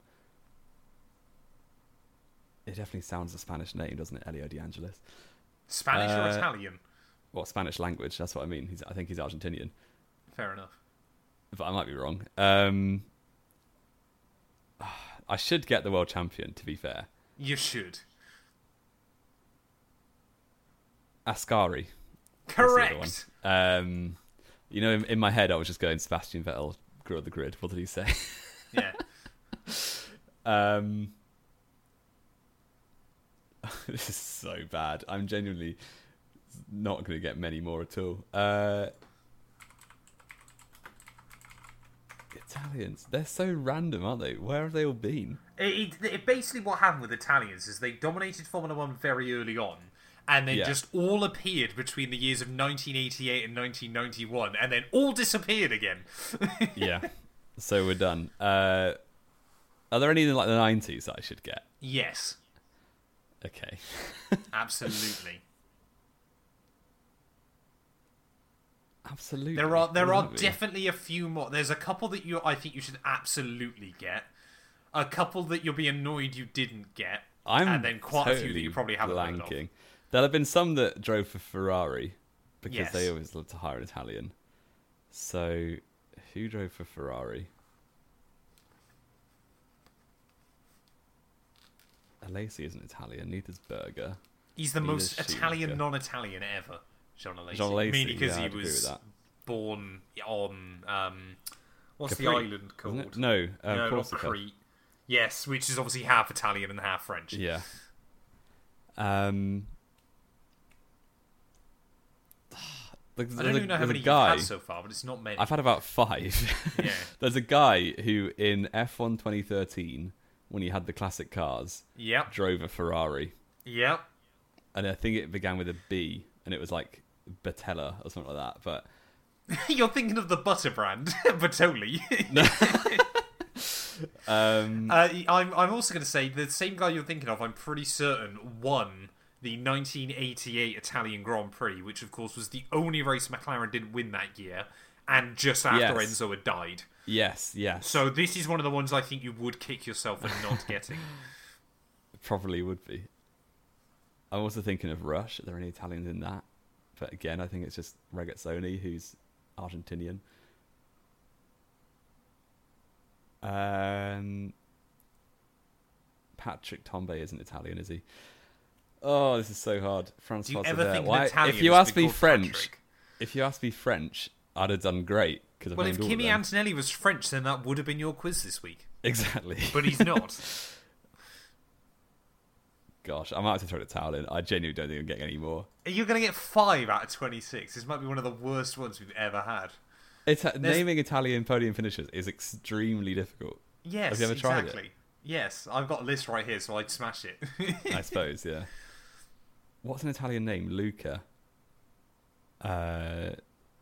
Speaker 4: It definitely sounds a Spanish name, doesn't it? Elio DeAngelis.
Speaker 3: Spanish or
Speaker 4: Uh,
Speaker 3: Italian?
Speaker 4: Well, Spanish language, that's what I mean. He's, I think he's Argentinian.
Speaker 3: Fair enough.
Speaker 4: But I might be wrong. Um, I should get the world champion, to be fair.
Speaker 3: You should.
Speaker 4: Ascari.
Speaker 3: Correct.
Speaker 4: Um, you know, in, in my head, I was just going Sebastian Vettel, grew the grid. What did he say?
Speaker 3: Yeah.
Speaker 4: um, this is so bad. I'm genuinely not going to get many more at all. Uh, Italians, they're so random, aren't they? Where have they all been?
Speaker 3: It, it, it basically what happened with Italians is they dominated Formula One very early on, and they
Speaker 4: Yeah.
Speaker 3: just all appeared between the years of nineteen eighty-eight and nineteen ninety-one, and then all disappeared again.
Speaker 4: Yeah, so we're done. Uh, are there any in like the nineties that I should get?
Speaker 3: Yes,
Speaker 4: Okay.
Speaker 3: absolutely.
Speaker 4: Absolutely.
Speaker 3: There are there
Speaker 4: What
Speaker 3: are
Speaker 4: does that mean?
Speaker 3: definitely a few more. There's a couple that you I think you should absolutely get. A couple that you'll be annoyed you didn't get.
Speaker 4: I'm
Speaker 3: and then quite
Speaker 4: totally
Speaker 3: a few that you probably haven't heard of.
Speaker 4: blanking. There'll have been some that drove for Ferrari because
Speaker 3: Yes.
Speaker 4: they always love to hire an Italian. So, who drove for Ferrari? Alesi isn't Italian. Neither's Berger.
Speaker 3: He's the
Speaker 4: Neither
Speaker 3: most
Speaker 4: Schumacher.
Speaker 3: Italian non-Italian ever, John Alesi.
Speaker 4: Jean Alesi,
Speaker 3: Mainly because
Speaker 4: yeah,
Speaker 3: he
Speaker 4: I'd agree with
Speaker 3: was
Speaker 4: that.
Speaker 3: born on um, what's
Speaker 4: Capri,
Speaker 3: the island called?
Speaker 4: Wasn't it? No, um,
Speaker 3: no, not
Speaker 4: Corsica.
Speaker 3: Crete. Yes, which is obviously half Italian and half French.
Speaker 4: Yeah. Um. There's,
Speaker 3: I don't
Speaker 4: there's
Speaker 3: even know
Speaker 4: a,
Speaker 3: how
Speaker 4: there's
Speaker 3: many
Speaker 4: a guy.
Speaker 3: you've had so far, but it's not many.
Speaker 4: I've had about five.
Speaker 3: Yeah.
Speaker 4: There's a guy who, in F one twenty thirteen, when he had the classic cars,
Speaker 3: Yep.
Speaker 4: drove a Ferrari.
Speaker 3: Yep.
Speaker 4: And I think it began with a B, and it was like Batella or something like that. But
Speaker 3: You're thinking of the butter brand, but totally.
Speaker 4: um,
Speaker 3: uh, I'm, I'm also going to say the same guy you're thinking of, I'm pretty certain, won the nineteen eighty-eight Italian Grand Prix, which of course was the only race McLaren didn't win that year, and just after
Speaker 4: Yes.
Speaker 3: Enzo had died.
Speaker 4: yes, yes,
Speaker 3: So this is one of the ones I think you would kick yourself for not getting.
Speaker 4: probably would be. I'm also thinking of Rush. Are there any Italians in that? But again, I think it's just Regazzoni, who's Argentinian. Um, Patrick Tombe isn't Italian, is he? Oh, this is so hard. Francois
Speaker 3: Do you ever
Speaker 4: Savert.
Speaker 3: think an
Speaker 4: Why-
Speaker 3: Italian
Speaker 4: if you
Speaker 3: has
Speaker 4: asked
Speaker 3: been
Speaker 4: me
Speaker 3: called
Speaker 4: French,
Speaker 3: Patrick?
Speaker 4: if you asked me French, I'd have done great because I've
Speaker 3: Well, if
Speaker 4: named all of
Speaker 3: Kimi
Speaker 4: them.
Speaker 3: Antonelli was French, then that would have been your quiz this week.
Speaker 4: Exactly.
Speaker 3: But he's not.
Speaker 4: Gosh, I might have to throw the towel in. I genuinely don't think I'm getting any more.
Speaker 3: You're going to get five out of twenty-six. This might be one of the worst ones we've ever had.
Speaker 4: Ita- naming Italian podium finishers is extremely difficult.
Speaker 3: Yes,
Speaker 4: Have you ever tried it?
Speaker 3: exactly. Yes, I've got a list right here, so I'd smash it.
Speaker 4: I suppose, yeah. What's an Italian name? Luca. Uh...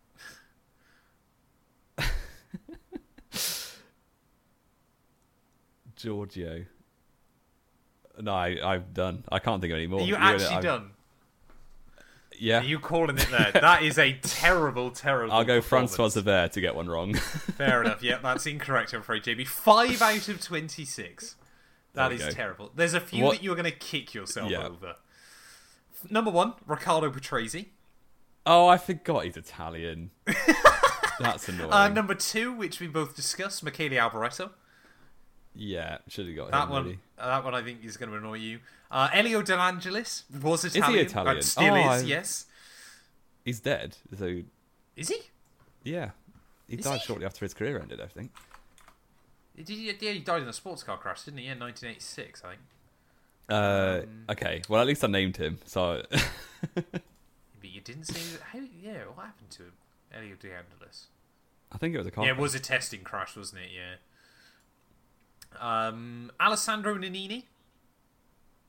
Speaker 4: Giorgio. No, I, I'm done. I can't think of any more.
Speaker 3: Are you
Speaker 4: You're gonna-
Speaker 3: actually
Speaker 4: I'm-
Speaker 3: done?
Speaker 4: Yeah.
Speaker 3: Are you calling it there? That is a terrible, terrible
Speaker 4: I'll go
Speaker 3: performance.
Speaker 4: Francois Zavert to get one wrong.
Speaker 3: Fair enough. Yeah, that's incorrect, I'm afraid, J B. Five out of twenty-six. That
Speaker 4: There we
Speaker 3: is
Speaker 4: go.
Speaker 3: terrible. There's a few
Speaker 4: What-
Speaker 3: that you're going to kick yourself
Speaker 4: Yeah.
Speaker 3: over. Number one, Riccardo Patrese.
Speaker 4: Oh, I forgot he's Italian. That's annoying.
Speaker 3: Uh, number two, which we both discussed, Michele Alboreto.
Speaker 4: Yeah, should have got
Speaker 3: That
Speaker 4: him.
Speaker 3: one,
Speaker 4: Really.
Speaker 3: uh, that one, I think is going to annoy you. Uh, Elio De Angelis was
Speaker 4: he
Speaker 3: Italian.
Speaker 4: Italian?
Speaker 3: And still
Speaker 4: Oh,
Speaker 3: is.
Speaker 4: I-
Speaker 3: Yes.
Speaker 4: He's dead. So
Speaker 3: Is he?
Speaker 4: yeah, he
Speaker 3: Is
Speaker 4: died
Speaker 3: he?
Speaker 4: shortly after his career ended. I think.
Speaker 3: Did he? Yeah, he died in a sports car crash, didn't he? Yeah, nineteen eighty-six, I think.
Speaker 4: Uh,
Speaker 3: Um,
Speaker 4: okay. Well, at least I named him. So
Speaker 3: But you didn't say how. Yeah, what happened to him? Elio De Angelis.
Speaker 4: I think it was a car.
Speaker 3: Yeah, it
Speaker 4: crash.
Speaker 3: was a testing crash, wasn't it? Yeah. Um, Alessandro Nannini.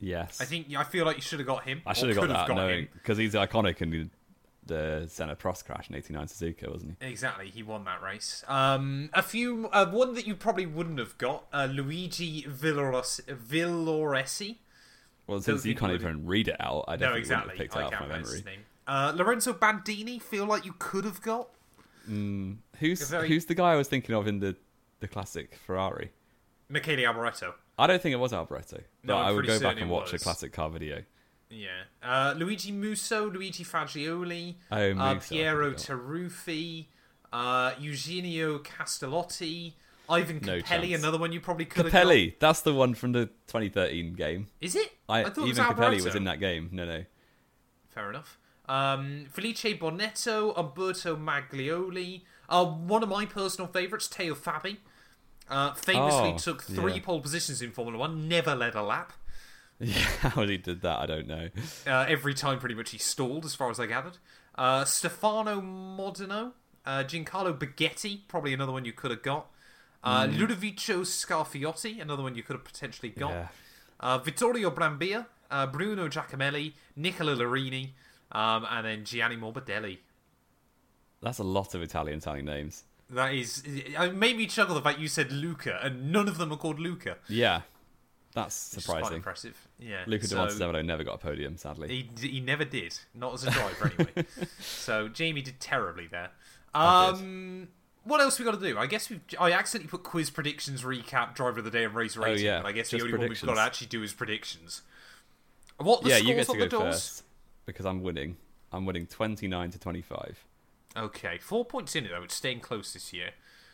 Speaker 4: Yes.
Speaker 3: I think I feel like you should have got him.
Speaker 4: I should have got that, knowing because he's iconic in the, the Senna Prost crash in eighty-nine Suzuka, wasn't he?
Speaker 3: Exactly, he won that race. Um, a few, uh, one that you probably wouldn't have got, uh, Luigi Villores- Villoresi.
Speaker 4: Well, since you can't even read it out, I
Speaker 3: No,
Speaker 4: definitely
Speaker 3: exactly.
Speaker 4: wouldn't have picked
Speaker 3: I
Speaker 4: it out
Speaker 3: can't
Speaker 4: from my
Speaker 3: remember
Speaker 4: memory.
Speaker 3: his name. Uh, Lorenzo Bandini, feel like you could have got.
Speaker 4: Mm, who's
Speaker 3: very-
Speaker 4: who's the guy I was thinking of in the, the classic Ferrari?
Speaker 3: Michele Alboreto.
Speaker 4: I don't think it was Alboreto, but
Speaker 3: No, I'm
Speaker 4: I would
Speaker 3: pretty
Speaker 4: go back
Speaker 3: certain
Speaker 4: and
Speaker 3: it
Speaker 4: watch a
Speaker 3: was.
Speaker 4: classic car video.
Speaker 3: Yeah. Uh, Luigi Musso, Luigi Fagioli,
Speaker 4: Oh,
Speaker 3: uh,
Speaker 4: Musso, I
Speaker 3: Piero
Speaker 4: forgot.
Speaker 3: Taruffi, uh, Eugenio Castellotti, Ivan
Speaker 4: No
Speaker 3: Capelli,
Speaker 4: chance.
Speaker 3: another one you probably could have got.
Speaker 4: Capelli, that's the one from the twenty thirteen game.
Speaker 3: Is it?
Speaker 4: I,
Speaker 3: thought it was
Speaker 4: even Capelli
Speaker 3: Alboreto.
Speaker 4: was in that game. No, no.
Speaker 3: Fair enough. Um, Felice Bonetto, Umberto Maglioli, uh, one of my personal favourites, Teo Fabi. Uh, famously
Speaker 4: Oh,
Speaker 3: took three
Speaker 4: yeah.
Speaker 3: pole positions in Formula One, never led a lap.
Speaker 4: Yeah, how he did that, I don't know.
Speaker 3: Uh, every time, pretty much, he stalled, as far as I gathered. Uh, Stefano Modena, uh, Giancarlo Baghetti, probably another one you could have got. Uh,
Speaker 4: Mm.
Speaker 3: Ludovico Scarfiotti, another one you could have potentially got.
Speaker 4: Yeah.
Speaker 3: Uh, Vittorio Brambilla, uh, Bruno Giacomelli, Nicola Larini, um, and then Gianni Morbidelli.
Speaker 4: That's a lot of Italian sounding names.
Speaker 3: That is, it made me chuckle the fact you said Luca, and none of them are called Luca.
Speaker 4: Yeah, that's
Speaker 3: Which is quite
Speaker 4: surprising.
Speaker 3: impressive. Yeah,
Speaker 4: Luca
Speaker 3: so
Speaker 4: De Montezemolo never got a podium, sadly.
Speaker 3: he he never did, not as a driver anyway. So Jamie did terribly there.
Speaker 4: I did.
Speaker 3: Um, what else we got to do? I guess we I accidentally put quiz predictions, recap, driver of the day, and race rating.
Speaker 4: yeah,
Speaker 3: but I guess the
Speaker 4: just
Speaker 3: only one we've got to
Speaker 4: predictions.
Speaker 3: actually do is predictions. What the
Speaker 4: Yeah,
Speaker 3: scores
Speaker 4: you get to
Speaker 3: on
Speaker 4: go
Speaker 3: the doors?
Speaker 4: first because I'm winning. I'm winning twenty-nine to twenty-five.
Speaker 3: Okay, four points in it though. It's staying close this year.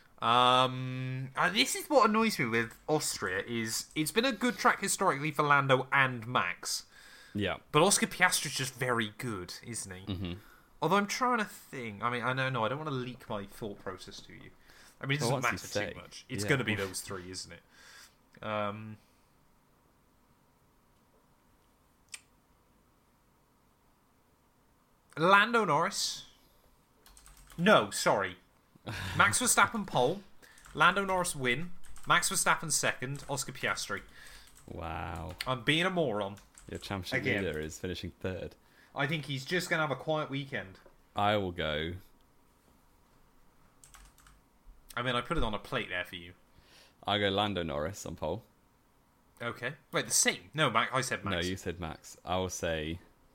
Speaker 3: Um, and this is what annoys me with Austria is it's been a good track historically for Lando and Max,
Speaker 4: Yeah.
Speaker 3: but Oscar Piastri's just very good, isn't he?
Speaker 4: Mm-hmm.
Speaker 3: Although I'm trying to think. I mean, I know, no, I don't want to leak my thought process to you. I mean, it
Speaker 4: Well,
Speaker 3: doesn't
Speaker 4: once
Speaker 3: matter
Speaker 4: you
Speaker 3: too
Speaker 4: say,
Speaker 3: much. It's
Speaker 4: yeah.
Speaker 3: going to be those three, isn't it? Um, Lando Norris. No, sorry. Max Verstappen pole. Lando Norris win. Max Verstappen second. Oscar Piastri.
Speaker 4: Wow.
Speaker 3: I'm being a moron.
Speaker 4: Your championship
Speaker 3: Again.
Speaker 4: leader is finishing third.
Speaker 3: I think he's just going to have a quiet weekend.
Speaker 4: I will go.
Speaker 3: I mean, I put it on a plate there for you.
Speaker 4: I go Lando Norris on pole.
Speaker 3: Okay. Wait, the same. No, Max. I said Max.
Speaker 4: No, you said Max. I will say.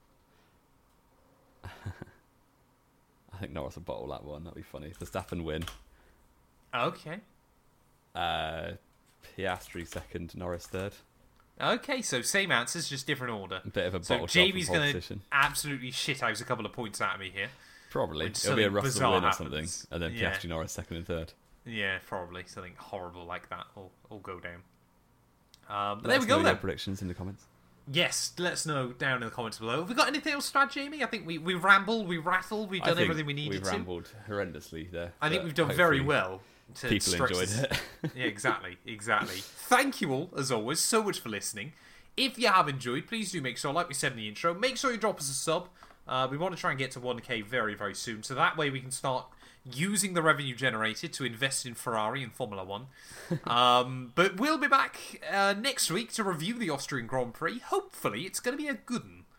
Speaker 4: I think Norris will bottle that one. That'd be funny. Verstappen win.
Speaker 3: Okay.
Speaker 4: Uh, Piastri second. Norris third.
Speaker 3: Okay, so same answers, just different order.
Speaker 4: A bit of a
Speaker 3: So
Speaker 4: bottle
Speaker 3: Jamie's
Speaker 4: shot from pole
Speaker 3: going to
Speaker 4: position.
Speaker 3: absolutely shit out a couple of points out of me here.
Speaker 4: Probably.
Speaker 3: when
Speaker 4: It'll be a
Speaker 3: something
Speaker 4: Russell
Speaker 3: bizarre
Speaker 4: win or
Speaker 3: happens.
Speaker 4: something, and then
Speaker 3: Yeah.
Speaker 4: Piastri Norris second and third.
Speaker 3: Yeah, probably something horrible like that will will go down. Um, but
Speaker 4: Let
Speaker 3: there
Speaker 4: us
Speaker 3: we go
Speaker 4: know
Speaker 3: then.
Speaker 4: your predictions in the comments.
Speaker 3: Yes, let us know down in the comments below. Have we got anything else to add, Jamie? I think we we rambled, we rattled, we've
Speaker 4: I
Speaker 3: done
Speaker 4: think
Speaker 3: everything we needed
Speaker 4: We've
Speaker 3: to.
Speaker 4: rambled horrendously there.
Speaker 3: I think
Speaker 4: but
Speaker 3: we've done very
Speaker 4: hopefully
Speaker 3: well. To
Speaker 4: People
Speaker 3: stretch
Speaker 4: enjoyed
Speaker 3: this-
Speaker 4: it.
Speaker 3: Yeah, exactly, exactly. Thank you all, as always, so much for listening. If you have enjoyed, please do make sure, like we said in the intro, make sure you drop us a sub. Uh, we want to try and get to one K very, very soon, so that way we can start using the revenue generated to invest in Ferrari and Formula One. um, but we'll be back uh, next week to review the Austrian Grand Prix. Hopefully, it's going to be a good one.